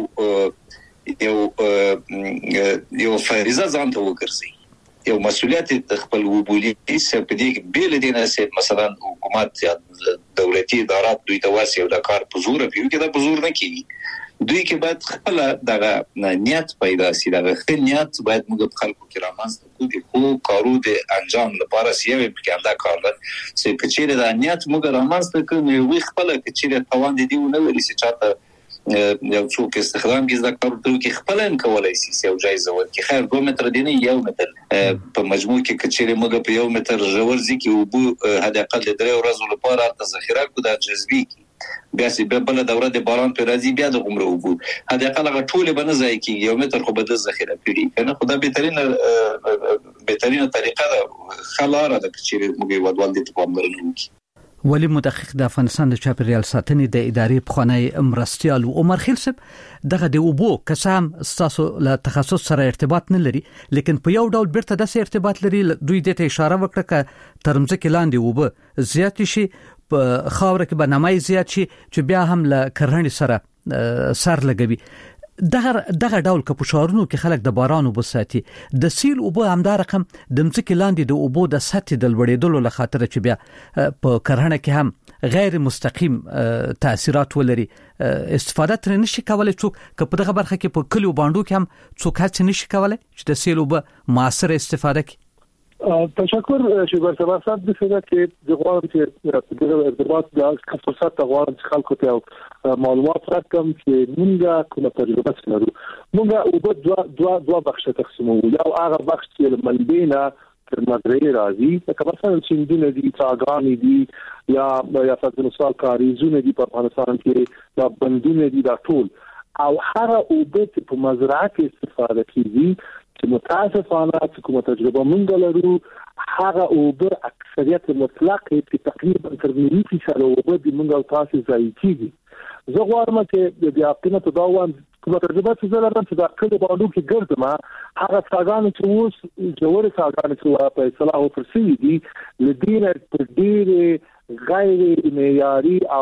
یو یو فریضه ځان ته وګرځي یو مسؤلیت خپل وبولي چې په دې بیل دي نه چې مثلا حکومت یا دولتي ادارات دوی ته واسي او د کار په زور پیو کې دا په زور نه کیږي. دوی کې باید خپل دغه نیت پیدا شي دغه خپل نیت باید موږ خلکو کې رامنځته کوو خو کارو د انجام لپاره سیوي په انده کار ده چې کچېره د نیت موږ رامنځته کوو وي خپل کچېره توان دي نه وري چې چاته یو څوک استخدام کې ځکه کارو کې خپل ان کولای شي یو جایزه ورکړي خیر دوه متر دی نه یو متر په مجموع کې کچېره موږ په یو متر ژور ځکه او بو هدا اقل درې ورځې لپاره د ذخیره کو د جذبي بیا چې په بل دوره د باران په راځي بیا د عمره وبو هدا اقل غټول به ځای کې یو متر خو به د ذخیره پیری کنه خدای بهترین بهترین طریقه ده خلاره د کچېره موږ ودوال دي په امر نه وکړي. ولی مدقق د افغانستان د چاپیریال ساتنې د ادارې پخوانی مرستیال عمر خیل صاحب دغه د اوبو قسم تاسو له تخصص سره ارتباط نه لري لیکن په یو ډول بیرته د سره ارتباط لري دوی د ته اشاره وکړه ک ترمزه کې لاندې اوبه زیات شي په خاور کې بنامای زیات شي چې بیا هم له کرهڼې سره سر لګوي. دغه دغه ډول کپوشارونو کې خلک د بارانو بساتي د سیل او به همدار رقم د مځکې لاندې د اوبو د سطح د لوړېدلو له خاطر چې بیا په کرهڼه کې هم غیر مستقیم تاثیرات ولري استفاده تر نشي کولای څوک که په دغه برخه کې په کلیو باندې کې هم څوک هڅه نشي کولای چې د سیل او به موثر استفاده کوي. تشکر شکر سبا صاحب د څه چې د غواړم چې د ارتباط د فرصت غواړم چې خلکو ته معلومات راکړم چې موږ کومه تجربه لرو. موږ او په دوا دوا دوا بخښه تقسیمو یو هغه بخښ چې منبینا تر مدرې راځي لکه مثلا سیندونه دي څاګانې دي یا یا فضل مثال کاریزونه دي په افغانستان کې دا بندونه دي دا ټول او هر او په مزرعه کې استفاده کیږي چې متاسفانه چې کومه تجربه مونږ لرو هغه او به اکثریت مطلق په تقریبا تر نیمه فیصد او به د مونږ او تاسو ځای کیږي. زه غواړم چې د اپینه په داوام کومه تجربه چې زه لرم چې دا کله باندې کې ګرځم هغه څنګه چې اوس جوړ څنګه چې په اصلاح او فرسي دي لدینه پر ډیر غیر معیاري او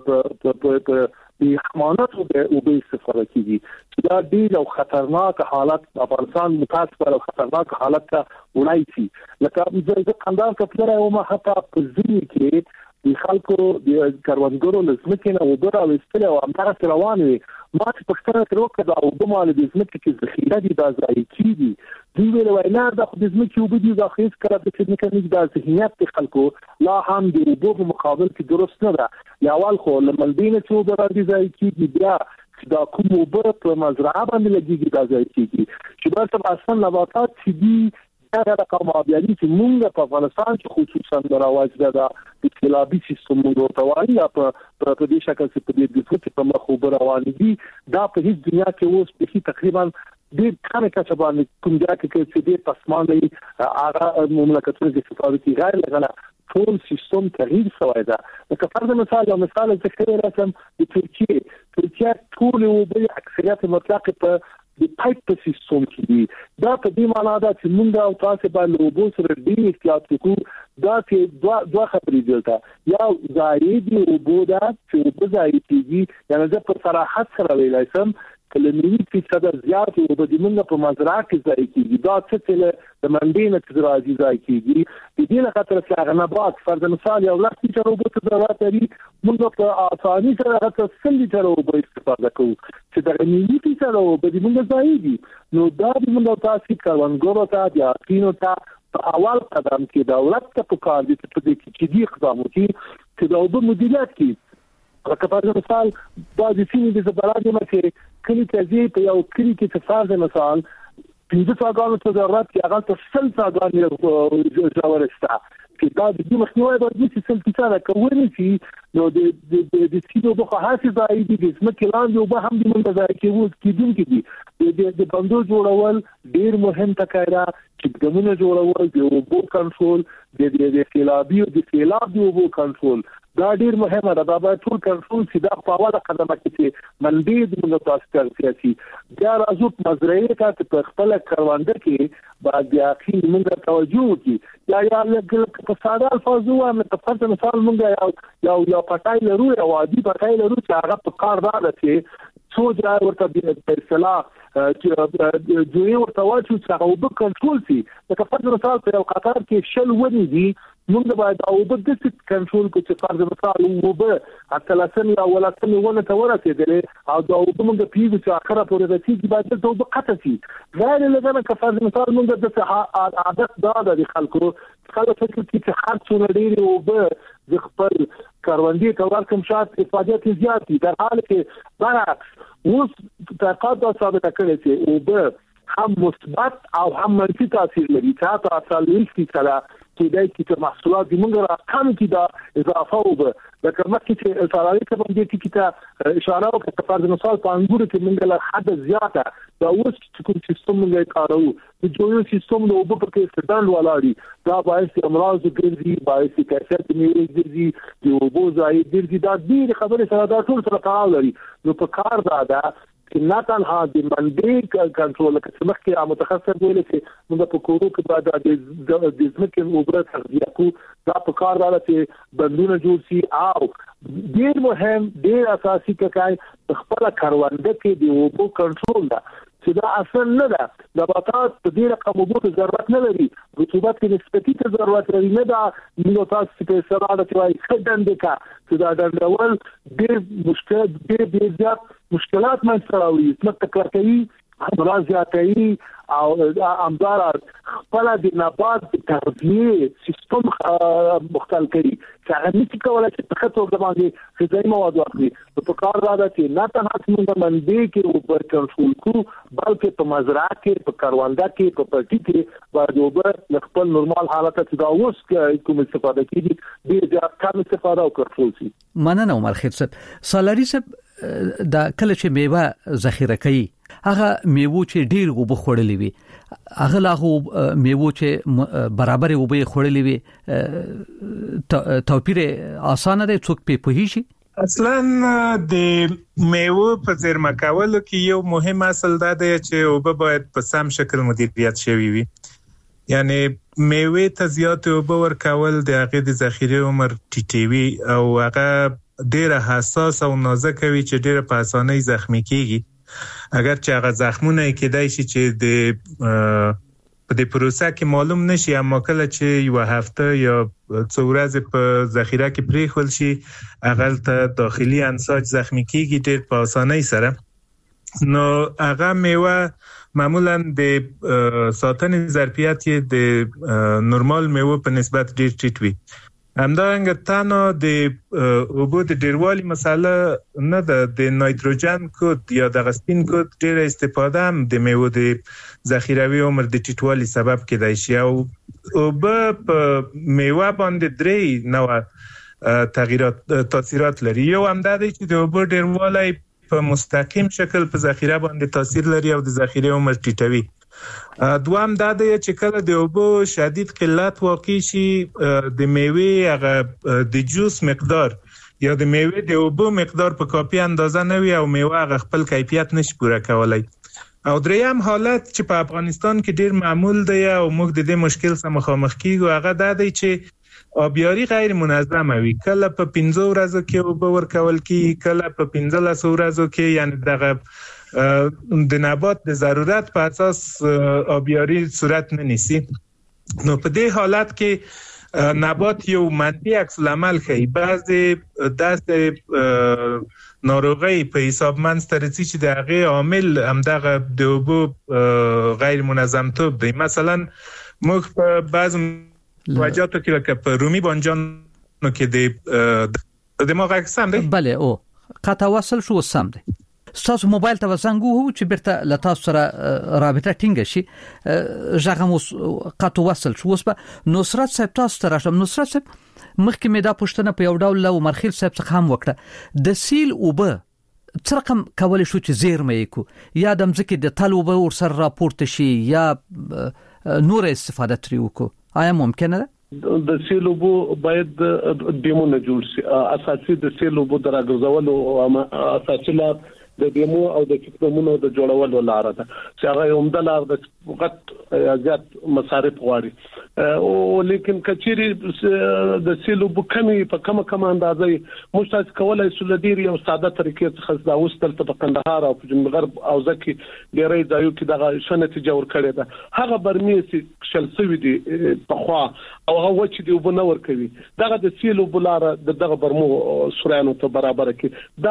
په په د حماناتو د او به استفاده کیږي دا ډیر او خطرناک حالت افغانستان متاسفه او خطرناک حالت ته وړاندې شي لکه د قندار کپلره او ما حتی په ځینې کې د خلکو د کاروانګرو لزمکه نه وبره او استله او امره روانوي ما چې پښتنه تر وکړه دا او د مال د زمکه کې ذخیره دي دا ځای کیږي دوی ویل وینا د خو د زمکه او بدی دا خیس کړه د ټکنیک د ذهنیت د خلکو لا هم د اوبو په مقابل کې درست نه ده یا اول خو لمنبینه چې د راځي ځای کیږي بیا دا کوم اوبه په مزرعه باندې لګیږي دا ځای کیږي چې دا اصلا نباتات چې دي دا رقم ابيالي چې موږ په افغانستان کې خصوصا دراوځ ده د کلابي سیستم موږ تواني په په دې شکل چې په دې د فوت په مخ وبره رواني دي دا په هیڅ دنیا کې اوس په تقریبا ډېر کمه کچه باندې کوم ځای کې چې دې پسمانه هغه مملکتونو کې استفاده کوي غیر لغله ټول سیستم تغییر شوی ده. لکه فرض مثال او مثال ذکر راځم د ترکیه ترکیه ټول او به اکثریت مطلق په د پایپ په سیستم کې دي دا په دې معنی ده چې موږ او تاسو باندې اوبو سره ډیر احتیاط وکړو دا چې دوه دوه خبرې دلته یا زاید اوبو دا چې په ځای کېږي یعنی زه په صراحت سره ویلای شم کله نیمه فیصد زیات او د موږ په مزرعه کې ځای کېږي دا څه چې د منډینه چې راځي ځای کېږي د دې لپاره چې هغه نبات فرض مثال یو لاس چې اوبو ته ضرورت لري موږ په اساني سره هغه څه لیټر اوبو استفاده کوو چې د نیمه فیصد او د موږ ځای دي نو دا د موږ تاسو کاروانګرو ته یا کینو ته په اول قدم کې دولت ته په کار دي چې د کې دي اقدام وکړي چې د اوبو مدیریت کوي لکه فرض مثال دا د سیمې د زبرادي مکه کلی ته په یو کلی کې څه فرض مثال پنځه څاګانو ته ضرورت کې هغه ته سل څاګانې ضرورت چې دا د دې مخنیوي باندې چې څه څه کوي چې نو د د د سیدو په خاصه ځای دي د سمکه لاندې او به هم د منځ ځای کې وو کېدون کې دي د د بندو جوړول ډیر مهم تکایدا چې دمونه جوړول د اوبو کنټرول د د سیلابي او د سیلاب د اوبو کنټرول دا ډیر مهمه ده. دا باید ټول کنټرول شي. دا په واده قدمه کې منبي د متوسط سیاسي بیا راځو مزرعه ته په خپل کروانده کې بعد د اخی موږ توجه وکړي یا یا لکه په ساده الفاظو هم په فرض مثال موږ یو یو یو پټای لرو یو عادي پټای لرو چې هغه په کار راځي چې څو ځای ورته په اصطلاح چې دوی ورته واچو چې هغه وب کنټرول شي. لکه فرض مثال په یو قطار کې شل ونی دي موږ باید او وب د کنټرول کو چې فرض مثال وب حتی لسن یا ولسن ونه ته ورسېدل او دا وب موږ پیږو چې اخره پورې رسیدي باید د وب قطع شي. غیر لږه که فرض مثال موږ د عادت دا د خلکو خلک فکر کوي چې هر څو لري وب د خپل کاروندې ته ورکم شات افادات زیاتی در حال کې برعکس اوس تقاضا ثابت کړي چې او به هم مثبت او هم منفي تاثیر لري. چې تاسو لږ کړه چې دای چې محصولات د موږ راکم کې دا اضافه وب لکه مکه چې سالاري ته باندې کې kita اشاره وکړه په فرض مثال په انګور کې موږ له حد زیاته دا اوس چې کوم سیستم موږ کارو د جوړو سیستم د وب په کې ستاند ولاړی دا باعث امراض ګرځي باعث کیفیت نیول ګرځي د وبو ځای ګرځي دا ډېر خبره سره دا ټول سره تړاو لري. نو په کار دا ده چې نه تنها د منډي کنټرول کې مخکې متخصص ویل چې موږ په کورو کې بعد د د ځمکې اوبره تغذیه کو دا په کار راځي چې بندونه جوړ شي او ډیر مهم ډیر اساسي کای خپل کارونده کې د اوبو کنټرول ده چې دا اصل نه ده. نباتات په دې رقم اوبو ته ضرورت نه لري رطوبت کې نسبتي ته ضرورت لري نه دا نو تاسو په سره د توای خدند کا چې دا ډول ډیر مشکل ډیر ډیر زیات مشکلات منځ راوړي مثل تکراري امراض زیاتوي او امدار خپل د نبات تغذیه سیستم مختل کړي چې هغه نشي کولای چې په خطر باندې غذایی مواد واخلي. په کار راځي چې نه تنها څنګه منډي کې او پر کنټرول کو بلکې په مزرعه کې په کارونده کې په پټي کې باید اوبه خپل نورمال حالت ته دا اوس کوم استفاده کیږي ډیر زیات کم استفاده او کنټرول شي. مننه عمر خیر صاحب. سالاري صاحب دا کله چې میوه ذخیره کوي هغه میوه چې ډیر وب خورلې وي هغه لاغه میوه چې برابر وب خورلې وي توپیر اسانه دی څوک په پوهی شي. اصلا د میوه په زیرمه کولو کې یو مهم اصل دا دی چې وب باید په سم شکل مدیریت شوی وي. یعنی میوه ته زیات وب ورکول د هغه د ذخیره عمر ټیټوي او هغه ډیره حساس او نازک وي چې ډیره په اسانۍ زخمی کیږي. اگر چې هغه زخمونه کېدای شي چې د په دې پروسه کې معلوم نشي اما کله چې یو هفته یا څو ورځې په ذخیره کې پریښول شي هغه ته داخلي انساج زخمی کیږي ډیر په اسانۍ سره. نو هغه میوه معمولا د ساتنې ظرفیت د نورمال میوه په نسبت ډیر ټیټ وي. همدارنګه تنها د اوبو د ډیروالي مساله نه ده د نایتروجن کود یا د غسپین کود ډیره استفاده هم د میوه د ذخیروي عمر د ټیټوالي سبب کېدای شي او اوبه په میوه باندې درې نوع تغییرات تاثیرات لري. یو هم دا دی چې د اوبو ډیروالی په مستقیم شکل په ذخیره باندې تاثیر لري او د ذخیره عمر ټیټوي. دوام دا دی چې کله د اوبو شدید قلت واقع شي د میوه هغه د جوس مقدار یا د میوه د اوبو مقدار په کافي اندازه نه وي او میوه هغه خپل کیفیت نشي پوره کولای. او دریم حالت چې په افغانستان کې ډیر معمول دی او موږ د دې مشکل سره مخامخ کیږو هغه دا دی چې آبیاری غیر منظمه وي. کله په پنځه ورځو کې اوبه ورکول کیږي کله په پنځلس ورځو کې یعنی دغه د نبات د ضرورت په اساس آبیاری صورت نه نیسي. نو په دې حالت کې نبات یو منفي عکس العمل کوي. بعضی داسې ناروغي په حساب منځ ته راځي چې د هغه عامل همدغه د اوبو غیر منظم توب دی. مثلا موږ په بعض وجاتو کې لکه په رومي بانجانو کې د دماغ عکس هم دی. بله او قطع وصل شو سم دی. تاسو موبایل ته وسنګو هو چې بیرته ل تاسو سره رابطه ټینګ شي ژغه مو قطو وصل شو. اوس په نصرت صاحب تاسو ته راشم. نصرت صاحب مخکې مې دا پوښتنه په یو ډول له مرخیل صاحب څخه هم وکړه، د سیل اوبه څه رقم کولای شو چې زیرمه یې کو یا د مځکې د تل اوبه ورسره راپورته شي یا نور استفاده ترې وکړو؟ آیا ممکنه ده؟ د سیل اوبو باید ډیمونه جوړ شي. اساسي د سیل اوبو درغځولو اساسي لار د ډیمو او د چکمونو د جوړولو لار ده چې هغه هم د لار د فقط زیات مصارف غواړي، او لیکن کچيري د سیلو بکمي په کومه کومه اندازې مشتاق کولای سو لدیر یو ساده طریقې څخه دا وستل په قندهار او په جنوب غرب او ځکه ډیرې ځایو کې دغه شنه تجاور کړي ده. هغه برمیسي شلسوي دي په خوا او هغه وچ دی وبنور کوي. دغه د سیلو بلاره دغه برمو سورانو ته برابر کې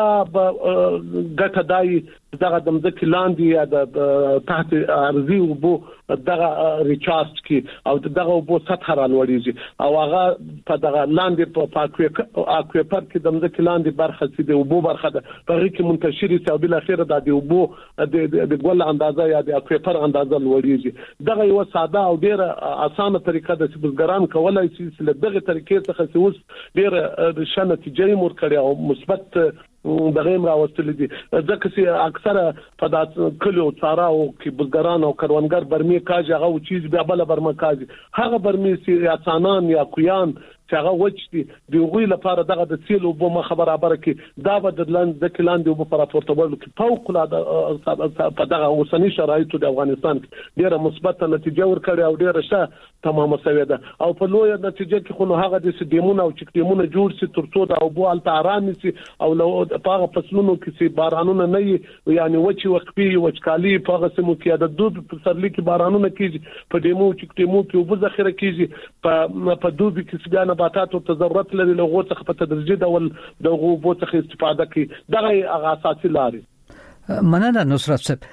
دا دای دغه د مځکې لاندې یا د تحت ارضي وبو دغه ریچارج کی او دغه وبو سطح را لوړیږي او هغه په دغه لاندې په اکویپر کې د مځکې لاندې برخه چې د وبو برخه ده په هغه کې منتشري او بل اخر د وبو د ګول اندازه یا د اکویپر اندازه لوړیږي. دغه یو ساده او ډیره اسانه طریقه ده چې بزګران کولای شي چې دغه طریقې څخه اوس ډیره شنه تجاري مور کړي او مثبت دغه راوستل دي. ځکه چې اکثره په داسې کلو څارا او کې بزګران او کروندګر برمي کاج هغه چیز بیا بل برمه کاج هغه برمي سي یا څانان یا کویان چې هغه وچ دي د غوی لپاره دغه د سیل او بو خبره خبره کې دا به د لاند د کلاند او په راپورټول کې فوق العاده په دغه اوسنی شرایطو د افغانستان ډیره مثبت نتیجه ورکړي او ډیره ښه تمامه شوې ده او په لوی نتیجه کې خو هغه د سیمونه او چکټیمونه جوړ سي ترڅو د او بو الته آرام سي او لو په فصلونو کې سي بارانونه نه یعنی وچی وقفي وچکالي په هغه سمو کې د دوب په سرلی کې بارانونه کیږي په دیمو چکټیمو کې او بو ذخیره کیږي په په دوب کې سګانه نباتات او ضرورت لري له غوڅه په تدریجي ډول د غوبو څخه استفاده کوي. دغه اساسي لاري. مننه نصرت صاحب.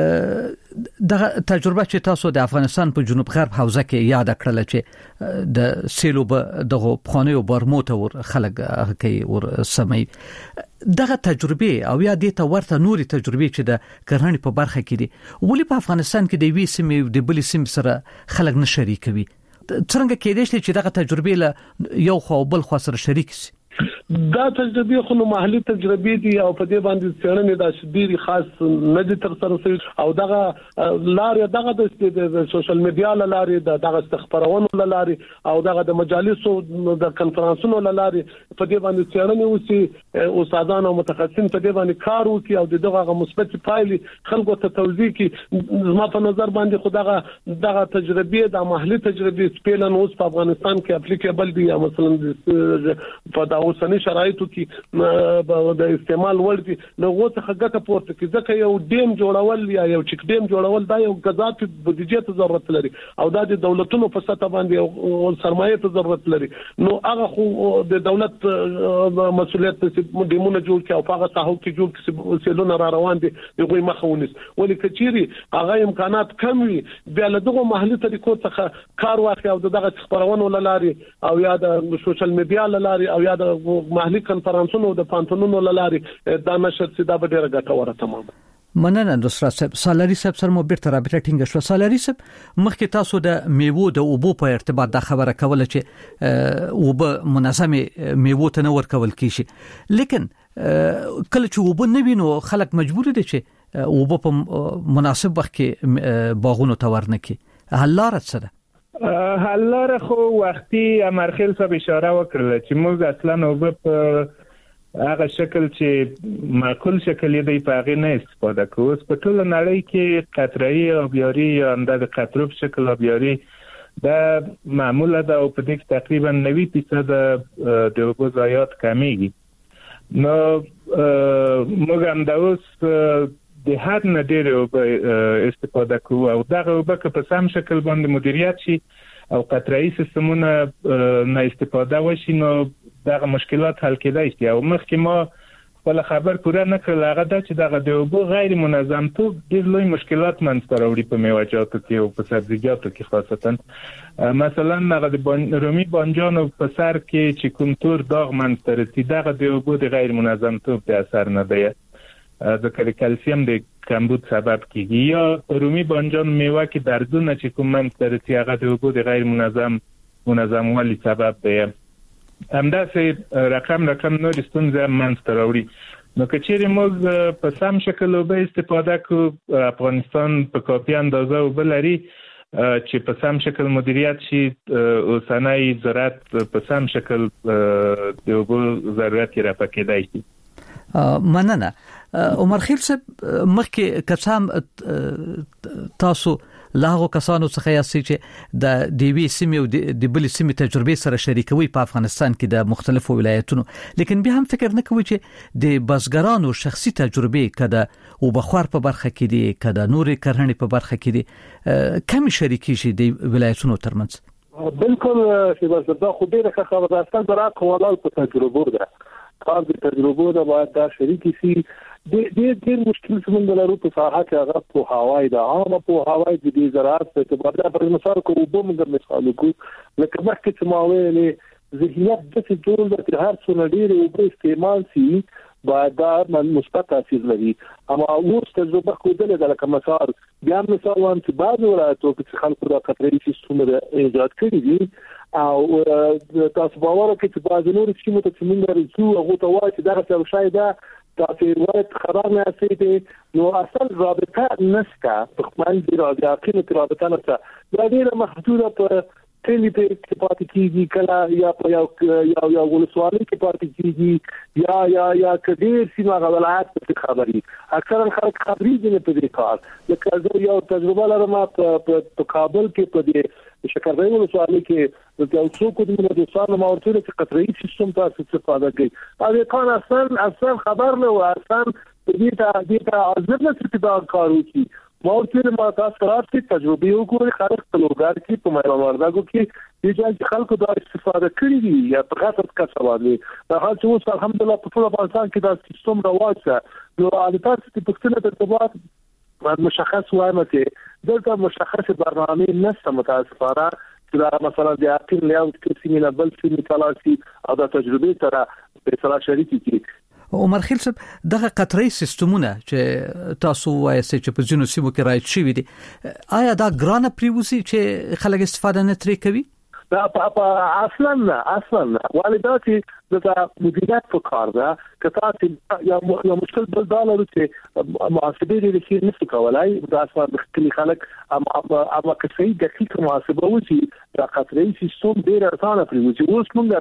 دغه تجربه چې تاسو د افغانستان په جنوب غرب حوزه کې یاد کړل چې د سیلو به دغه پخوانیو برموته ور خلک کوي ور سمي دغه تجربه او یا د ته ورته نوري تجربه چې د کرهڼې په برخه کې دي ولې په افغانستان کې د وی سیمې د بل سیم سره خلک نه شریکوي؟ څنګه کېدای شي چې دغه تجربه له یو خو بل خو سره شریک شي؟ دا تجربه خو محلي تجربه دي او په دې باندې څېړنې د شديري خاص نه دي تر سره شوی او دغه لارې دغه د سوشل میډیا لارې دغه استخبارونو لارې او دغه د مجالسو د کنفرانسونو لارې په دې باندې څېړنې وسی استادان او متخصصین په دې باندې کار وکړي او دغه مثبت پایلې خلکو ته توضیح کړي. زما په نظر باندې خو دغه دغه تجربه د محلي تجربه سپیلن اوس په افغانستان کې اپلیکیبل دي یا مثلا په اوسنی شرایطو کې د استعمال ور دي نو غوڅه ګټه پورته کې ځکه یو ډیم جوړول یا یو چک ډیم جوړول دا یو غذات بودیجه ته ضرورت لري او دا د دولتونو په سطح باندې او سرمایه ته ضرورت لري. نو هغه خو د دولت مسؤلیت چې ډیمونه جوړ کړي او هغه ساحو کې جوړ کړي سیلونه را روان دي یو مخاونس ولې کچيري هغه امکانات کم وي بیا له دغه محلي طریقو څخه کار واخلي او دغه خبرونو لاري او یا د سوشل میډیا لاري او یا د محلي کنفرانسونو د پانتونونو لاري دا نشر سي دا به ډیره ګټوره تمام. مننه نصرت صاحب. سالاري صاحب سره مو بیرته رابطه ټینګه شو. سالاري صاحب مخکې تاسو د میوو د اوبو په ارتباط د خبره کوله چې اوبه منظمه میوو ته نه ورکول کیږي لیکن کله چې اوبه نه وینو خلک مجبور دي چې اوبه په مناسب وخت کې باغونو ته ورنکي. حل لار څه ده؟ حلاره خو وختي امرخیل صاحب اشاره وکړه چې موږ اصلا اوبه په هغه شکل چې معقول شکل دی په هغه نه استفاده کوو. په ټول نړۍ کې قطره‌ای آبیاری یا د قطرو په شکل آبیاری دا معموله ده او په دې کې تقریبا نوي فیصد د اوبو ضایعات کمیږي. نو موږ هم دا اوس د هر نه ډېر استفاده کوو او دغه اوبه که په سم شکل باندې مدیریت شي او قطره‌ای سیستمونه نه استفاده وشي نو دغه مشکلات حل کېدای شي. او مخکې ما خپل خبر پوره نه کړل هغه دا چې دغه د اوبو غیر منظم توب ډېر لوی مشکلات منځته راوړي په میوه‌جاتو کې او په سبزیجاتو کې خاصتا مثلا هغه د رومي بانجانو په سر کې چې کوم تور داغ منځته رسي دغه د اوبو د غیر منظم توب د اثر نه دی. د کلسیم د کمبود سبب کیږي. یا رومي بانجان میوه کې دردونه چې کوم من در هغه د وجود غیر منظم منظم والی سبب دی. همداسې رقم رقم نور ستونزې منځته راوړي. نو که چیرې موږ په سم شکل اوبه استفاده کوو، افغانستان په کافي اندازه اوبه لري چې په سم شکل مدیریت شي، اوسنی زراعت په سم شکل د اوبو ضرورت یې رفع کېدای شي. مننه. عمر خیل صاحب، مخکې کسام تاسو لاغو کسانو څخه یاستئ چې د دیوی سیمې او د بلې سیمې تجربې سره شریکوي په افغانستان کې د مختلفو ولایتونو، لیکن بیا هم فکر نه کوي چې د بزګرانو شخصي تجربې کده او بخور په برخه کې دي، کده نورې کرهڼې په برخه کې دي، کم شریکي شي د ولایتونو ترمنځ؟ بالکل شیباز، دا خو ډیره ښه خبره ده. زراعت کوالال په تجربو ده، کار د تجربو ده، باید دا شریکي شي. د دې ډېر مشکل څنګه لرو په ساحه کې هغه په هوای ده، عامه په هوای د دې زراعت په اعتبار ده. پر مثال کو وبو موږ مثال کو لکه مخکې چې ما ویلې ذهنیت د څه ډول د هر څو نډیر او په استعمال سي باید دا مثبت تاثیر لري. اما اوس تجربه خوده ده، لکه مثال بیا مثال وان چې بعض ولایتو کې خلکو د قطري سیستم ایجاد کړی دي او تاسو باور کوئ چې بعض نور سیمو ته څنګه رسو هغه ته وایي چې دا څه شای ده تاسو ورته خبر نه اسئ. نو اصل رابطه نشته، په خپل دی راځي رابطه نشته، دا ډیره محدوده په کلی کې پاتې کیږي، کله یا په یو یو یو ولسوالۍ کې پاتې کیږي، یا یا یا کډیر سیمه غوالات په خبري اکثرا خلک خبري دي په دې کار. لکه زه یو تجربه لرم په کابل کې په دې شکردای ولسوالۍ کې د یو څوک د مدرسانو ماورته چې قطري سیستم تاسو استفاده کوي. هغه کان اصلا اصلا خبر نه و، اصلا دې ته دې ته ازنه چې دا کار وکړي. ماورته ما تاسو راځي تجربه وکړي، خلک تلوګار کې په مېوه ورداګو کې د ځای خلکو دا استفاده کړی دي یا په خاطر کسبالي. دا حال چې اوس الحمدلله په ټول افغانستان کې دا سیستم رواج ده. نو عادتات چې پښتنه د ارتباط مشخص وایمته دلته مشخص برنامه نشته متاسفانه چې دا مثلا د اقل لیاوت کې سیمه بل سیمه تلاسي او د تجربه سره په سره شریکي کی. عمر خیل صاحب، دغه قطري سیستمونه چې تاسو وایي چې په ځینو سیمو کې رایټ شوی دي، آیا دا ګرانه پریوزي چې خلک استفاده نه ترې کوي؟ دا په اصلا نه اصلا نه والداتي د مدیریت په کار ده. کتاسي یا یو مشکل بل ډالر چې محاسبه لري چې نشي کولای دا اساس د کلی خلک اما اما کسي دقیق محاسبه وشي د قطري سیستم ډیر ارزانه پریوزي. اوس موږ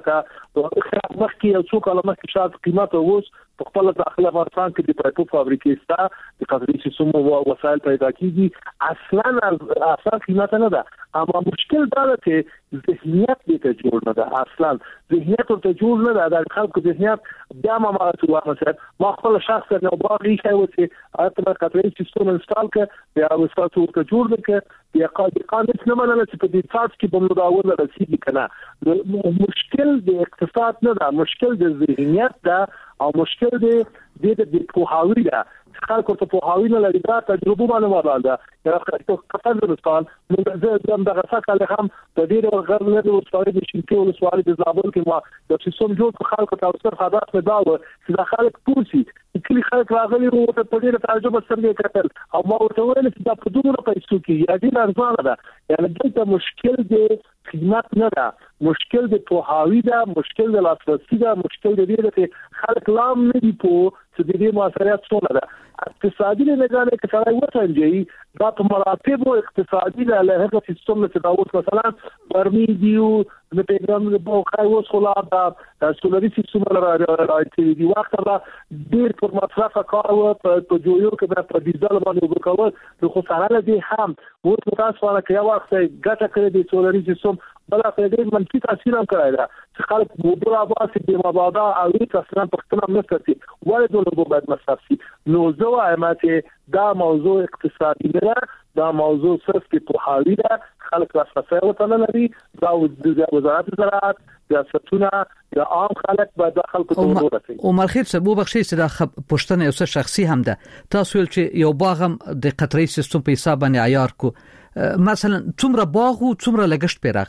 ته مخکې یو څو کاله مخکې شاید قیمت اوس په خپل داخله افغانستان کې د پایپو فابریکې ستا د قطري سیستم او وسایل پیدا کیږي، اصلا اصلا قیمت نه ده. اما مشکل دا ده چې ذهنیت دې ته جوړ نه ده، اصلا ذهنیت ته جوړ نه ده. د خلکو ذهنیت بیا ما ماتو مثلا ما خپل شخص نه باغی شای و چې اته قطري سیستم انستال ک بیا وساتو ته جوړ نک بیا قاعده قانون نه منل چې په دې تاسو کې بم مداول رسیدي کنه. مشکل د اقتصاد نه ده، مشکل د ذهنیت ده او مشکل د د پوهاوی ده. خلکو ته پوهاوی نه لري، دا تجربه باندې ولاړ ده. یو کتاب مثال موږ زم دغه څه هم د دې غیر نه وسواري د شینکي ولسوالۍ د زابل کې ما د سیستم جوړ خلکو ته اوسر خدمات نه داو چې د خلک پوسی کلی خلک راغلي وو ته په دې تعجب سره کتل او ما ورته ویل چې دا په دومره پیسو کې یا دې ارزانه ده. یعنی دلته مشکل دی خدمت نه ده، مشکل د پوهاوی ده، مشکل د لاسرسي ده، مشکل د دې چې خلک لام نه دی په چې د دې مسایت څونه ده. اقتصادي لګانې کې سره وڅنځي دا په مراتب او اقتصادي له هغه سیستم چې دا اوس مثلا برمي دیو د پیغام د بوخای اوس خلا دا سولري سیستم راځي دی وخت دا ډیر پر مصرف کار او په جوړو کې په ډیزل باندې وکړو نو خو سره دې هم اوس تاسو باندې کې وخت ګټه کړې دي سولري سیستم بل په دې منفي تاثیر هم کړی دا چې خلک موبایل اواسي د مبادا او تاسو په خپل مسلسي ولې د موبایل مسلسي نو زه وایم چې دا موضوع اقتصادي نه دا موضوع صرف کې پوهاوی ده. خلک راځي او ته لري دا د وزارت زراعت د ستونه د عام خلک به د خلکو ته ورسي. عمر خیل صاحب بخشي چې دا پښتنه یو څه شخصي هم ده. تاسو ول چې یو باغ هم د قطري سیستم په حساب باندې عیار کو مثلا څومره باغ او څومره لګښت پیراغه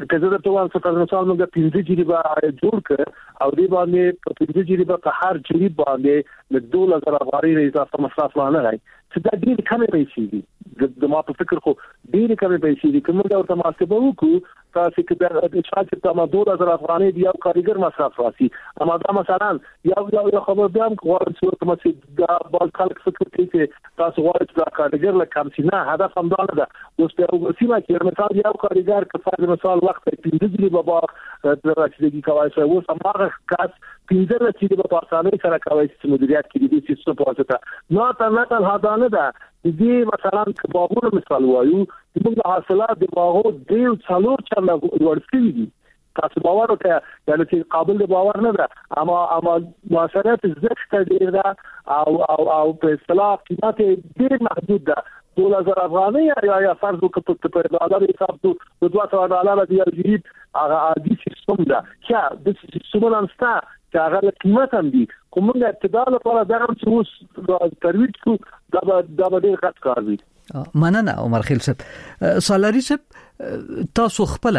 کله د توان څخه مثال موږ پنځه جریبه جوړ کړ او دې باندې په پنځه جریبه په هر جریب باندې د دوه زره افغانۍ اضافه مصرف نه راځي چې دا ډېر کمې پیسې دي د ما په فکر خو ډېر کمې پیسې دي کومه دا محاسبه وکړو تاسو کې د اچاج په ما دوه زره افغانۍ دی یو کارګر مصرف راسي اما دا مثلا یو یو خبر بیا کوم څه کوم چې دا بال خلک فکر کوي چې تاسو غواړئ چې دا کارګر له کم سینه هدف هم دا نه ده اوس په وسیله کې مثال یو کارګر که فرض مثال وخت پنځه جریبه با د راشدګي کوي چې اوس هغه کس پنځه راشدګي په اسانۍ سره کوي چې مدیریت کې دي چې څه پوهه نه تا نه تا هدا نه ده دې مثلا باغونو مثال وایو چې موږ حاصلات د باغو د څلور چنده ورسېږي دي تاسو باور وکړئ یعنی چې قابل د باور نه ده اما اما مؤثرات زښت ډیر ده او او او په اصطلاح قیمت ډیر محدود ده دوه زره افغانۍ یا یا فرض وکړو په ډالر حساب د دوه سوه ډالر دی جریب هغه عادي سیستم ده چې د سیستم ننستا چې هغه قیمت هم دي کومه ابتدا لپاره دا هم چې اوس ترویج کو دا دا ډیر غټ کار دی. مننه عمر خیل صاحب. سالاري صاحب تاسو خپل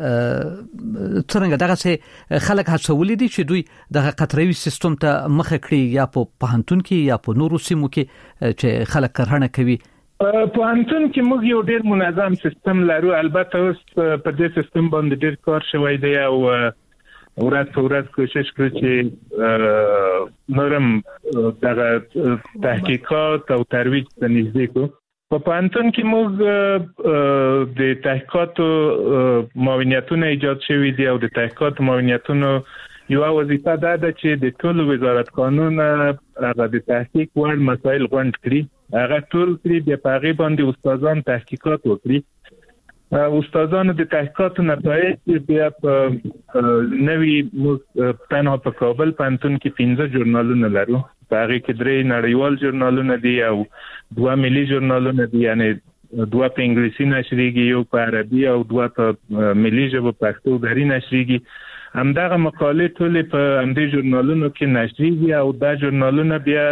څنګه دغه څه خلک هڅولې دي چې دوی د قطروي سیستم ته مخ کړي یا په پهنتون کې یا په نورو سیمو کې چې خلک کرهنه کوي؟ په انتون کې موږ یو ډیر منظم سیستم لرو. البته اوس په دې سیستم باندې ډیر کار شوی دی او ورځ په ورځ کوشش کوي چې نورم دغه تحقیقات او ترویج ته نږدې کو. په پانتون کې موږ د تحقیقات معاونیتونه ایجاد شوي دي او د تحقیقات معاونیتونو یو وظیفه دا ده چې د ټول وزارت قانون هغه د تحقیق وړ مسایل غونډ کړي، هغه ټول کړي، بیا په هغې باندې استادان تحقیقات وکړي. استادانو د تحقیقاتو نتایج بیا په نوي تنها په کابل پانتون کې پنځه ژورنالونه لرو. په هغې کې درې نړیوال ژورنالونه دي او دوه ملي ژورنالونه دي، یعنی دوه په انګلیسي نشریږي، یو په عربي او دوه په ملي ژبه پښتو دري نشریږي. همدغه مقالې ټولې په همدې ژورنالونو کې نشریږي او دا ژورنالونه بیا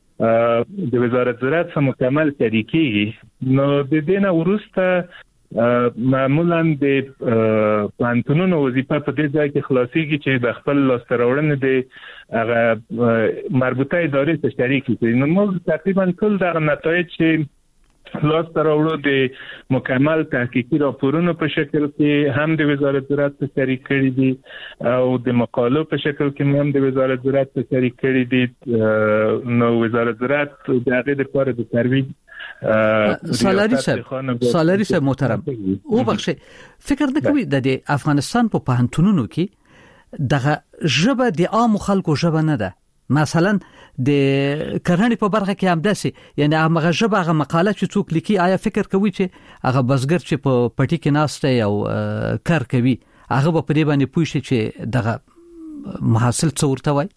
د وزارت زراعت سره مکمل شریکېږي. نو د دې نه وروسته معمولا د پوهنتونونو وظیفه په دې ځای کې خلاصېږي چې د خپل لاسته راوړنې د هغه مربوطه ادارې سره شریک کړي. نو موږ تقریبا ټول دغه نتایج چې لاسته راوړو د مکمل تحقیقي راپورونو په شکل کې هم د وزارت زراعت سره شریک کړي دي او د مقالو په شکل کې هم د وزارت زراعت سره شریک کړي دي. نو وزارت زراعت د هغې لپاره د ترویج سالاري صاحب سالاري صاحب محترم او بخښه فکر نه کوي د افغانستان په پوهنتونونو کې دغه ژبه د عام خلکو ژبه نه ده؟ مثلا د کرهڼې په برخه کې هم داسې یعنی هغه ژبه هغه مقاله چې څوک لیکي آیا فکر کوي چې هغه بزګر چې په پټي کې ناسته او کار کوي هغه په دې باندې پوه شي چې دغه محصول څه ورته وایي؟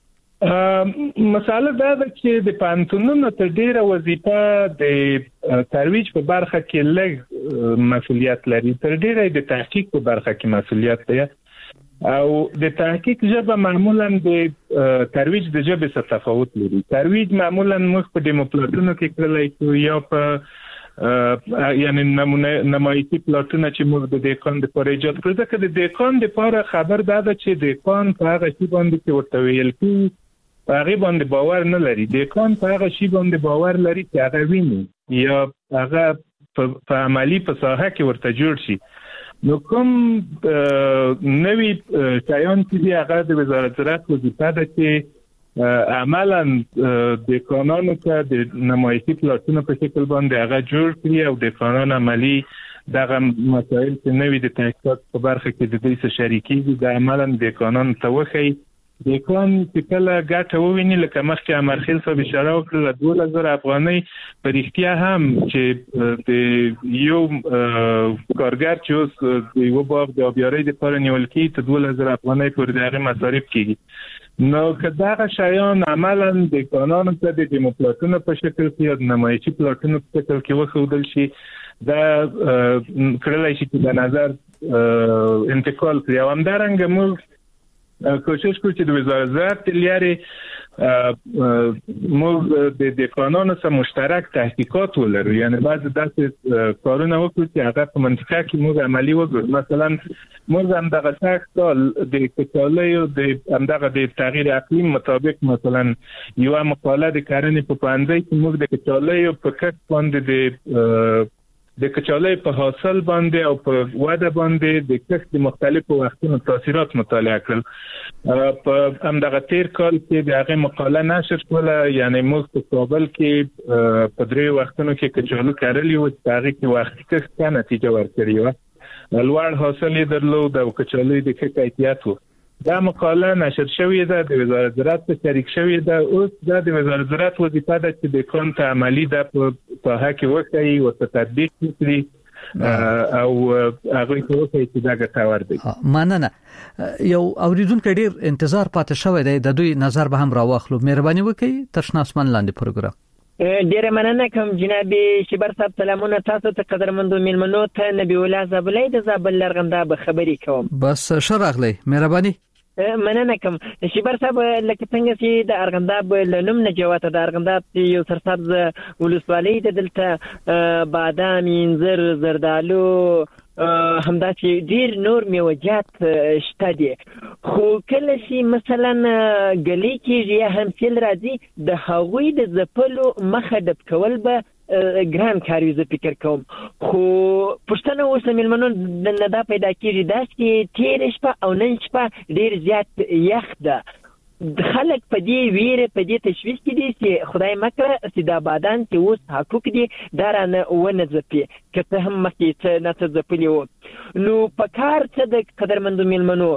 مساله دا ده چې د پوهنتونونو ته ډیره وظیفه د ترویج په برخه کې لږ مسؤلیت لري، تر ډیره د تحقیق په برخه کې مسؤلیت دی او د تحقیق ژبه معمولا د ترویج د ژبې سره تفاوت لري. ترویج معمولا موږ په ډیمو پلاټونو کې کړلی شو یا په یعنی نمونه نمایشي پلاټونه چې موږ د دهقان لپاره ایجاد کړو. ځکه د دهقان لپاره خبر دا ده چې دهقان په هغه شي باندې چې ورته ویل کېږي په هغې باندې باور نه لري. دهقان په هغه شي باندې باور لري چې هغه ویني یا هغه په عملي په ساحه کې ورته جوړ شي. نو کوم نوي شیان چې دي هغه د وزارت زراعت وظیفه ده چې عملا دهقانانو ته د نمایشي پلاټونو په شکل باندې هغه جوړ کړي او دهقانان عملي دغه مسایل چې نوي د تحقیقات په برخه کې د دوی سره شریکېږي د عملا دهقانانو ته وښیي. دهقان چې کله ګټه وویني لکه مخکې امرخیل صاحب اشاره وکړه دوه زره افغانۍ په رښتیا هم چې د یو کارګر چې اوس د یو باغ د آبیارۍ دپاره نیول کېږي ته دوه زره افغانۍ پورې د هغې مصارف کېږي. نو که دغه شیان عملا دهقانانو ته د ډیمو پلاټونو په شکل کې یا د نمایشي پلاټونو په شکل کې وښودل شي دا کړلی شي چې د نظر انتقال کړي. او همدارنګه موږ کوشش کوو چې د وزارت زراعت لاري موږ د دهقانانو سره مشترک تحقیقات ولرو، یعنی بعض داسې کارونه وکړو چې هغه په منطقه کې موږ عملی وګورو. مثلا موږ هم دغه سختال د کچالیو د همدغه د تغییر اقلیم مطابق مثلا یو مقاله د کرنې په پاندې کې موږ د کچالیو په کټ باندې د د کچالۍ په حاصل باندې او په وده باندې د کښت مختلفو وختونو تاثیرات مطالعه کړل. په همدغه تیر کال کې د هغه مقاله نشر شوه، یعنی موږ په کابل کې په درې وختونو کې کچالو کرلي و چې هغه کې وختي کښت ښه نتیجه ورکړې وه، لوړ حاصل یې درلود او کچالۍ د ښه کیفیت و. دا مقاله نشر شوې ده، د وزارت زراعت په شریک شوې ده. اوس دا د وزارت زراعت وظیفه ده چې د کان ته عملی ده په ساحه کې وکړي او تطبیق کړي او هغه ته وکړي چې دا ګټور دی. مننه. یو اوریدونکو ډیر انتظار پاتې شوی دی، د دوی نظر به هم راوخلو. مهرباني وکړئ تر شنه اسمان لاندې پروګرام. ډیره مننه کوم جناب شبر صاحب. سلامونه تاسو ته قدرمنو میلمنو ته. نبی الله زابلای د زابل لرغنده به خبري کوم. بس شرغلی مهرباني. مننه کوم شبر صاحب. لکه څنګه چې د ارغنداب لنوم نه جوات د ارغنداب یو سرسبز ولسوالۍ د دلته بادام، انځر، زردالو همدا چې ډیر نور میوجات شته دي، خو کله چې مثلا ګلی کېږي یا همسیل راځي د هغوی د ځپلو مخه ډب کول به ګران کار وي زه فکر کوم. خو پښتنه اوس میلمنو نه دا پیدا کېږي داسې چې تېره شپه او نن شپه ډیر زیات یخ ده. خلک په دې ویره په دې تشویش کې دي چې خدای مکړه چې دا بادان چې اوس حقوق دي دا رانه ونه ځپي، که څه هم مخکې څه نه څه ځپلي وو. نو په کار څه د قدرمندو میلمنو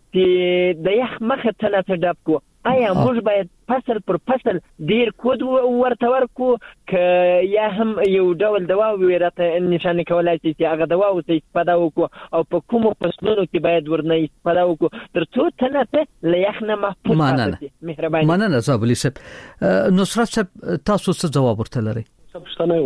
چې د یخ مخه څه نه څه ډب کړو. آیا موږ باید فصل پر فصل ډیر کود ورته ورکو که یا هم یو ډول دوا ورته نشانه کولای شي چې هغه دوا او استفاده وکړو او په کومو فصلونو کې باید ورنه استفاده وکړو ترڅو تنه له یخ نه محفوظ پاتې؟ مهرباني. مننه زابلی صاحب. نصرت صاحب تاسو څه جواب ورته لرئ؟ پښتنه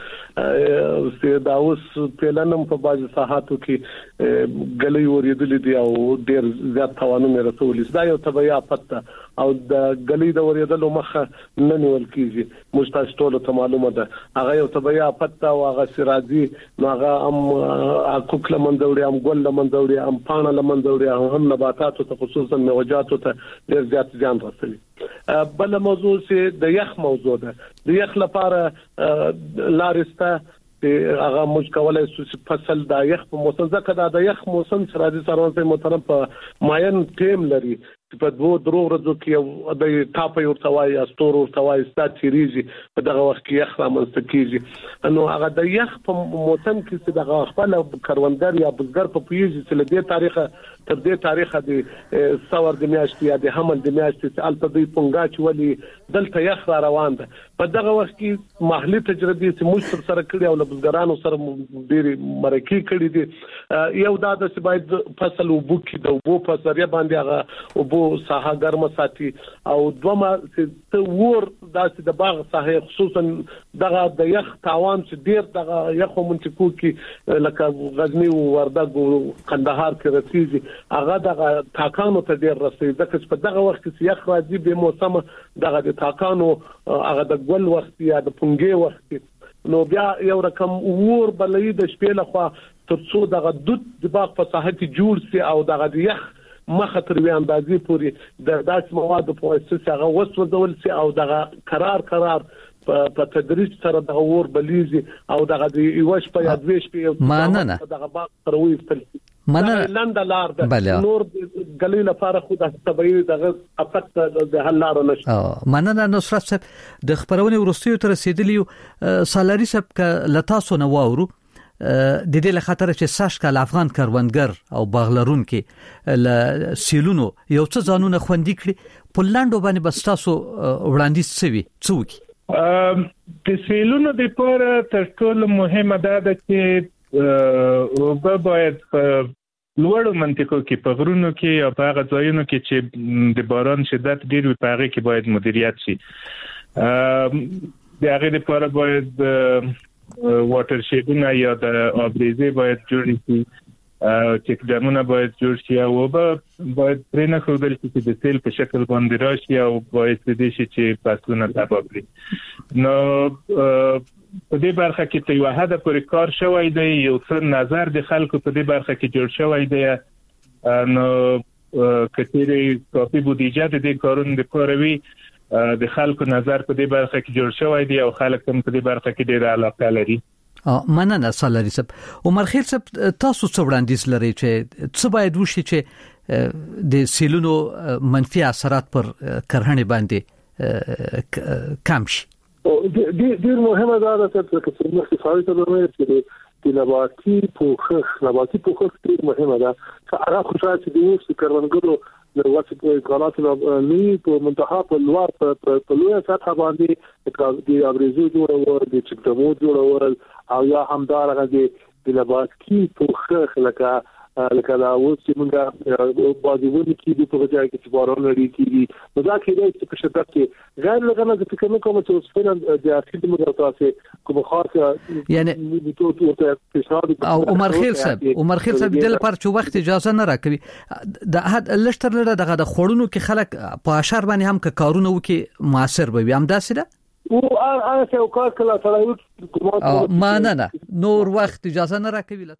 وکړه چې دا اوس پلانم په بازي ساحاتو کې غلي ورېدلې دي او ډېر زیات توانونه رسولې. دا یو طبيعي افت او د غلي د ورېدلو مخه نه نیول کیږي. مستاش ټول ته معلومه ده هغه یو طبيعي افت او هغه سراجي نو هغه ام حقوق لمنځوري ام ګل لمنځوري ام پانه لمنځوري هم نباتات ته خصوصا میوجات ته ډېر زیات ځان رسوي. بل موضوع چې د یخ موضوع ده. د یخ لپاره لارسته هغه موږ کولای شو چې فصل د یخ په موسم ځکه د یخ موسم چې راځي سره محترم په ماین ټیم لري په دوه درو ورځو کې د ټاپي ورتوای استور ورتوای ستاتریزي په دغه وخت کې یخ رامنځته کیږي. نو هغه د یخ په موسم کې چې دغه خپل کروندګر یا بزګر په پیږي چې له دې تاریخه تر دې تاریخه د څور د میاشتې یا د حمل د میاشتې چې الته د پونګاچ ولي دلته یخ را روان ده. په دغه وخت کې محلي تجربې چې موږ سره کړی او له بزګرانو سره ډېری مرکې کړې دي. یو دا د باید فصل وبو کې د وبو په ذریعہ باندې هغه وبو ساحه ګرمه ساتي او دومره چې ته ور داسې د باغ ساحه خصوصا دغه د یخ تاوان چې ډیر دغه یخو منطقو کې لکه غزنی او وردګ او قندهار کې رسیږي هغه دغه تاکانو ته ډیر رسیږي ځکه په دغه وخت کې یخ راځي به موسم دغه د تاکانو هغه د ګل وخت یا د پنګي وخت نو بیا یو رقم ور بلې د شپې لخوا ترڅو دغه دود د باغ په ساحه کې جوړ سي او دغه د یخ مخه تر وی اندازې پوری د داس مواد په واسطه هغه وسوځول سي او دغه قرار قرار په تدریج سره د اور بلیزي او دغه د یوش په یادويش په دغه باغ تروي استل مننه لاند لار د نور غلی لپاره خو د طبيعي دغه افت د حل لار نشته. مننه نصرت صاحب. د خبرونه ورستیو تر رسیدلی سالاري صاحب ک لتاسو نو واورو د دې له خاطر چې ساش کال افغان کروندګر او باغلرون کې ل سیلونو یو څه ځانونه خوندې کړي په لاندو باندې بس تاسو وړاندیز سوي څوک د سیلونو د پر تر ټولو مهمه ده چې او به باید لوړو منطقو کې په غرونو کې او په هغه ځایونو کې چې د باران شدت ډیر وي په هغه کې باید مدیریت شي. د هغه لپاره باید واټر شیډونه یا د آبریزه باید جوړ شي چې اقدامونه باید جوړ شي او باید پرې نه ښودل شي چې د سیل په شکل باندې راشي او باید دې شي چې فصلونه تباه کړي. نو په دې برخه کې ته یو حد پورې کار شوی دی، یو څه نظر د خلکو په دې برخه کې جوړ شوی دی. نو کثیرې کافي بودیجه د دې کارونو لپاره وي، د خلکو نظر په دې برخه کې جوړ شوی دی او خلک هم په دې برخه کې ډېر علاقه لري. مننه سالاري صاحب. عمر خیل صاحب، تاسو څه وړاندیز لرئ چې څه باید وشي چې د سیلونو منفي اثرات پر کرهڼې باندې کم شي؟ ډېر مهمه ده چې څنګه چې فعال تدوین چې د نباتي پوښښ نباتي پوښښ ډېر مهمه ده چې هغه خوشاله چې د اوس کروندګرو د واسط امکانات نه په منتها په لوړ په لوړه سطح باندې د ابریزو جوړول، د چکدمو جوړول او یا همدارنګه د نباتي پوښښ لکه لکه دا اوس چې موږ بازیونه کې د په ځای کې چې باران لري کېږي، نو دا کې د په شدت کې غیر لګنه د فکر نه کوم چې اوس فعلا د اخیری موږ تاسو کوم خاصه یعنی او عمر خیل صاحب عمر خیل صاحب د لپاره چې وخت اجازه نه راکوي د حد لشتر لره دغه د خورونو کې خلک په اشر باندې هم ک کارونه وکي موثر به وي. هم داسې ده او هغه څه کار کله سره ما نه نه نور وخت اجازه نه راکوي.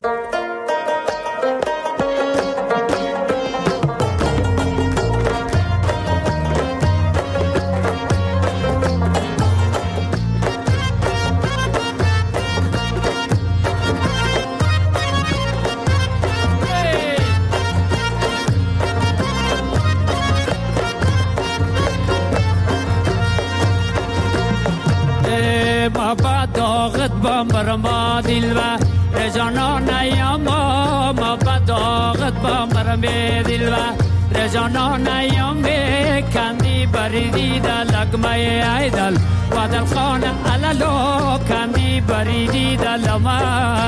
بابا داغت با مرما دلوا رجانا نیاما بابا داغت با مرما دلوا رجانا نیاما کندی بریدی دا لگمای ایدل وادل خان علالو کندی بریدی دا لما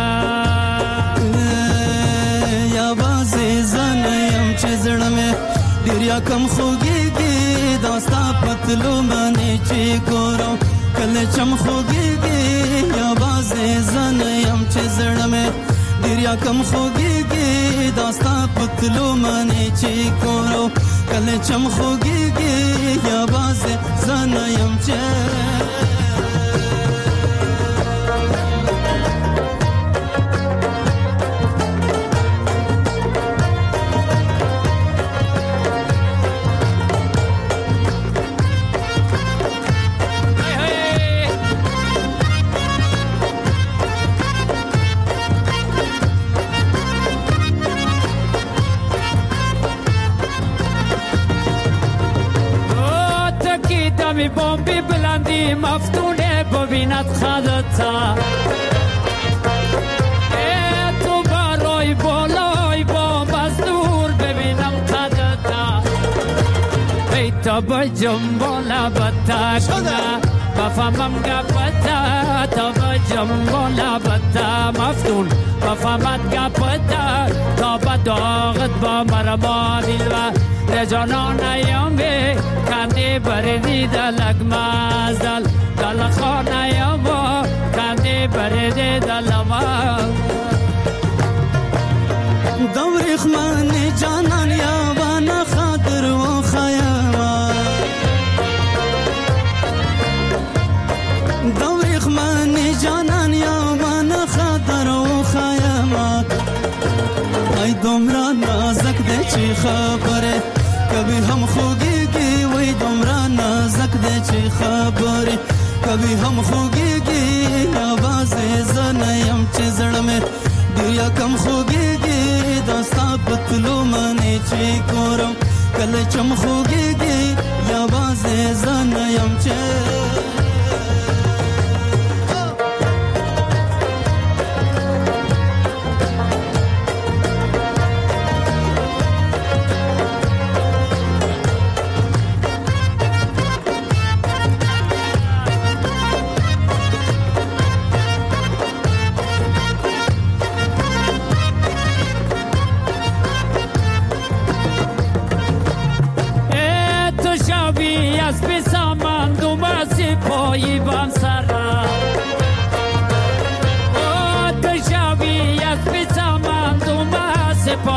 یا بازی زنیم چه زڑمه دیریا کم خوگیگی داستا پتلو منی چی گورو کله چم خوگیگی یا بازی زنیم چه زڑمه دیریا کم خوگیگی داستا پتلو منی چی گورو کله چم خوگیگی یا بازی زنیم چه می بومبی بلندی مفتونه ببیند خدتا ای تو برای بالای بومب از دور ببینم خدتا ای تا بجم بالا بتا کنه بفهمم گپتا تا بجم بالا بتا مفتون بفهمت گپتا تا بداغت با مرما دیلوه رجانا نیامه کندی بردی دلگ مازدل دل خان نیامه کندی بردی دل ما دوری خمان جانان یابان خاطر و خیاما دوری خمان جانان یابان خاطر و خیاما ای دمرا نازک ده چی خبره کبھی ہم خوگیگی وی دمرا نازک دے چی خبری کبھی ہم خوگیگی آواز زنیم چی زڑمے دیا کم خوگیگی داستا پتلو منی چی کورم کل چم خوگیگی آواز زنیم چی پایی بام سرا او تو شبی از بیسامان دوما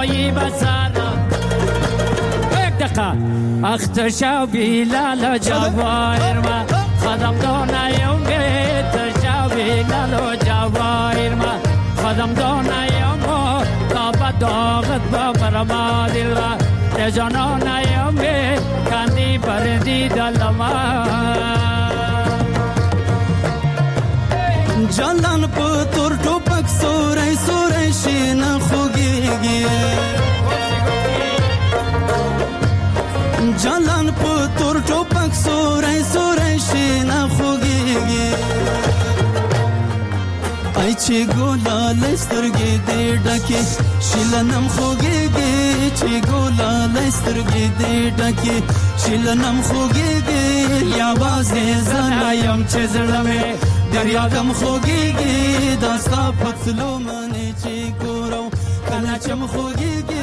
پایی بسارا یک دقیقه اختشا بیلال جواهر ما خدم دانایم اختشا بیلال جواهر ما خدم دانایم کابا داغت ببر ما دل را جانانایم کاندی بردی دلما جلان په تور ټوپک سورې سورې شین خوږيږي جلان په تور ټوپک سورې سورې شین خوږيږي ای چې ګولا لسترګې دې ډکه شلنم خوږيږي چې ګولا لسترګې دې ډکه شلنم خوږيږي یا وازه زنایم چې زړمه دریا کم خوږيږي داستا پتلو منې چې ګورو کله چې مخوږيږي